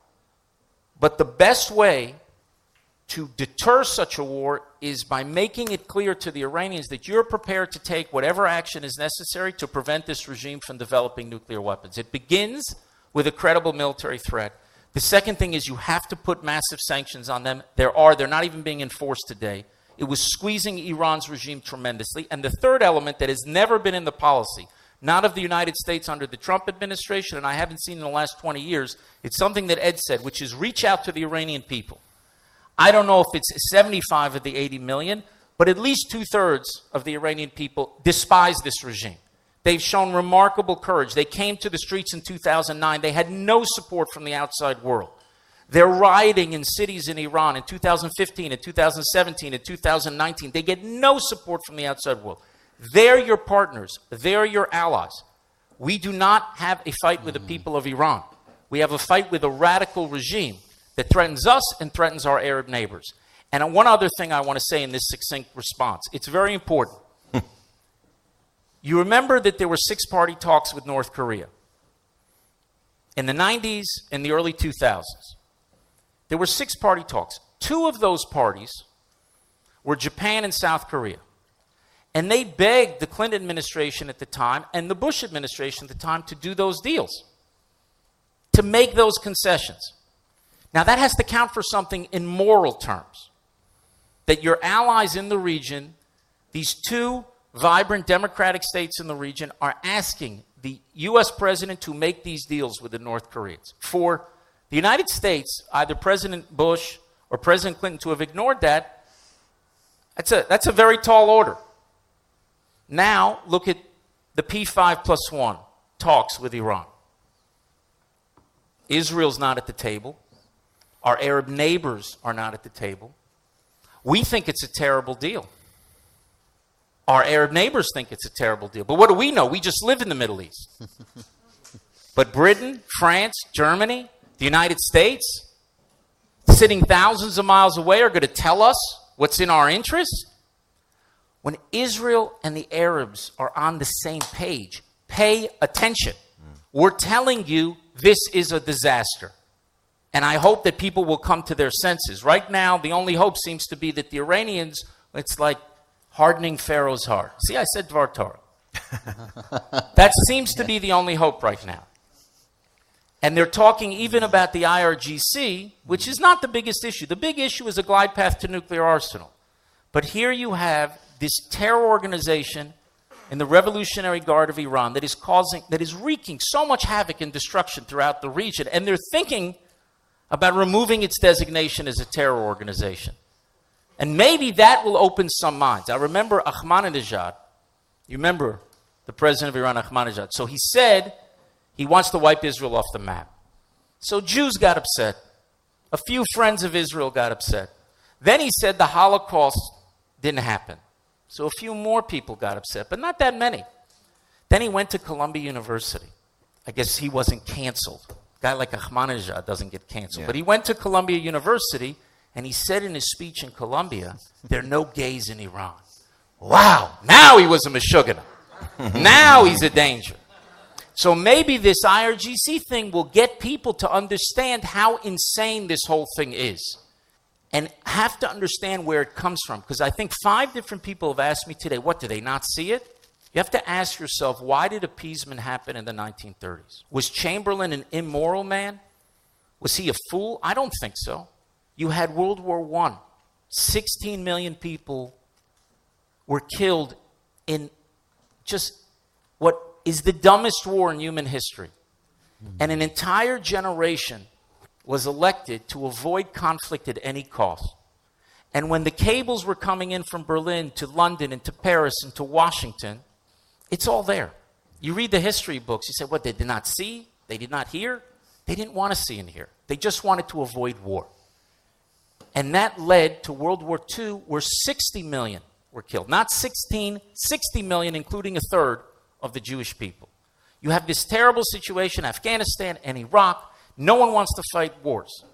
But the best way to deter such a war is by making it clear to the Iranians that you're prepared to take whatever action is necessary to prevent this regime from developing nuclear weapons. It begins with a credible military threat. The second thing is you have to put massive sanctions on them. They're not even being enforced today. It was squeezing Iran's regime tremendously. And the third element that has never been in the policy, not of the United States under the Trump administration, and I haven't seen in the last 20 years, it's something that Ed said, which is reach out to the Iranian people. I don't know if it's 75 of the 80 million, but at least 2/3 of the Iranian people despise this regime. They've shown remarkable courage. They came to the streets in 2009. They had no support from the outside world. They're rioting in cities in Iran in 2015, in 2017, in 2019. They get no support from the outside world. They're your partners. They're your allies. We do not have a fight with the people of Iran. We have a fight with a radical regime that threatens us and threatens our Arab neighbors. And one other thing I want to say in this succinct response. It's very important. You remember that there were 6-party talks with North Korea. In the 90s and the early 2000s, there were 6-party talks. 2 of those parties were Japan and South Korea. And they begged the Clinton administration at the time and the Bush administration at the time to do those deals, to make those concessions. Now, that has to count for something in moral terms, that your allies in the region, these 2 vibrant democratic states in the region are asking the U.S. president to make these deals with the North Koreans. For the United States, either President Bush or President Clinton, to have ignored that, that's a very tall order. Now, look at the P5+1 talks with Iran. Israel's not at the table. Our Arab neighbors are not at the table. We think it's a terrible deal. Our Arab neighbors think it's a terrible deal. But what do we know? We just live in the Middle East. But Britain, France, Germany, the United States, sitting thousands of miles away, are going to tell us what's in our interest? When Israel and the Arabs are on the same page, pay attention. We're telling you this is a disaster. And I hope that people will come to their senses. Right now, the only hope seems to be that the Iranians, it's like hardening Pharaoh's heart. See, I said Dvar Torah. That seems to be the only hope right now. And they're talking even about the IRGC, which is not the biggest issue. The big issue is a glide path to nuclear arsenal. But here you have this terror organization in the Revolutionary Guard of Iran that is wreaking so much havoc and destruction throughout the region. And they're thinking about removing its designation as a terror organization. And maybe that will open some minds. I remember Ahmadinejad. You remember the president of Iran, Ahmadinejad. So he said he wants to wipe Israel off the map. So Jews got upset. A few friends of Israel got upset. Then he said the Holocaust didn't happen. So a few more people got upset, but not that many. Then he went to Columbia University. I guess he wasn't canceled. A guy like Ahmadinejad doesn't get canceled. Yeah. But he went to Columbia University, and he said in his speech in Columbia, there are no gays in Iran. Wow, now he was a Meshuggah. Now he's a danger. So maybe this IRGC thing will get people to understand how insane this whole thing is. And have to understand where it comes from. Because I think 5 different people have asked me today, what, do they not see it? You have to ask yourself, why did appeasement happen in the 1930s? Was Chamberlain an immoral man? Was he a fool? I don't think so. You had World War I. 16 million people were killed in just what is the dumbest war in human history. And an entire generation was elected to avoid conflict at any cost. And when the cables were coming in from Berlin to London and to Paris and to Washington, it's all there. You read the history books, you say, what, they did not see? They did not hear? They didn't want to see and hear. They just wanted to avoid war. And that led to World War II, where 60 million were killed. Not 16, 60 million, including a third of the Jewish people. You have this terrible situation, Afghanistan and Iraq. No one wants to fight wars.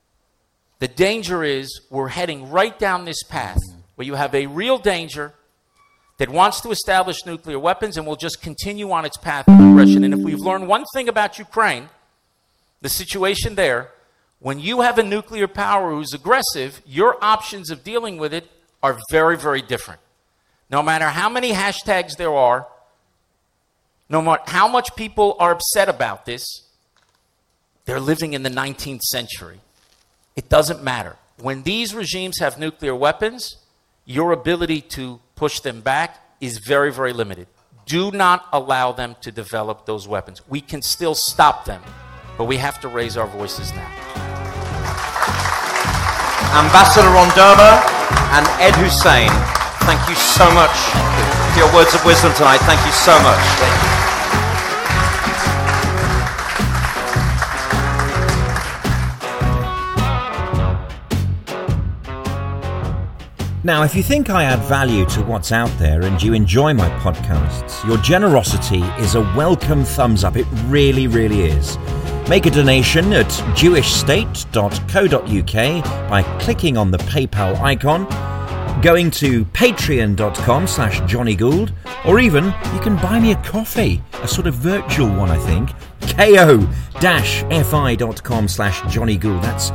The danger is we're heading right down this path where you have a real danger that wants to establish nuclear weapons and will just continue on its path of aggression. And if we've learned one thing about Ukraine, the situation there, when you have a nuclear power who's aggressive, your options of dealing with it are very, very different. No matter how many hashtags there are, no matter how much people are upset about this, they're living in the 19th century. It doesn't matter. When these regimes have nuclear weapons, your ability to push them back is very, very limited. Do not allow them to develop those weapons. We can still stop them, but we have to raise our voices now. Ambassador Ron Dermer and Ed Husain, thank you so much for your words of wisdom tonight. Thank you so much. Now, if you think I add value to what's out there and you enjoy my podcasts, your generosity is a welcome thumbs up. It really, really is. Make a donation at jewishstate.co.uk by clicking on the PayPal icon, going to patreon.com/Johnny Gould, or even you can buy me a coffee, a sort of virtual one, I think, ko-fi.com/Johnny Gould. That's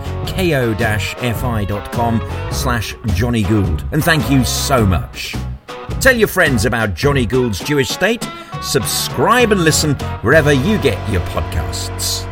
ko-fi.com/Johnny Gould. And thank you so much. Tell your friends about Johnny Gould's Jewish State. Subscribe and listen wherever you get your podcasts.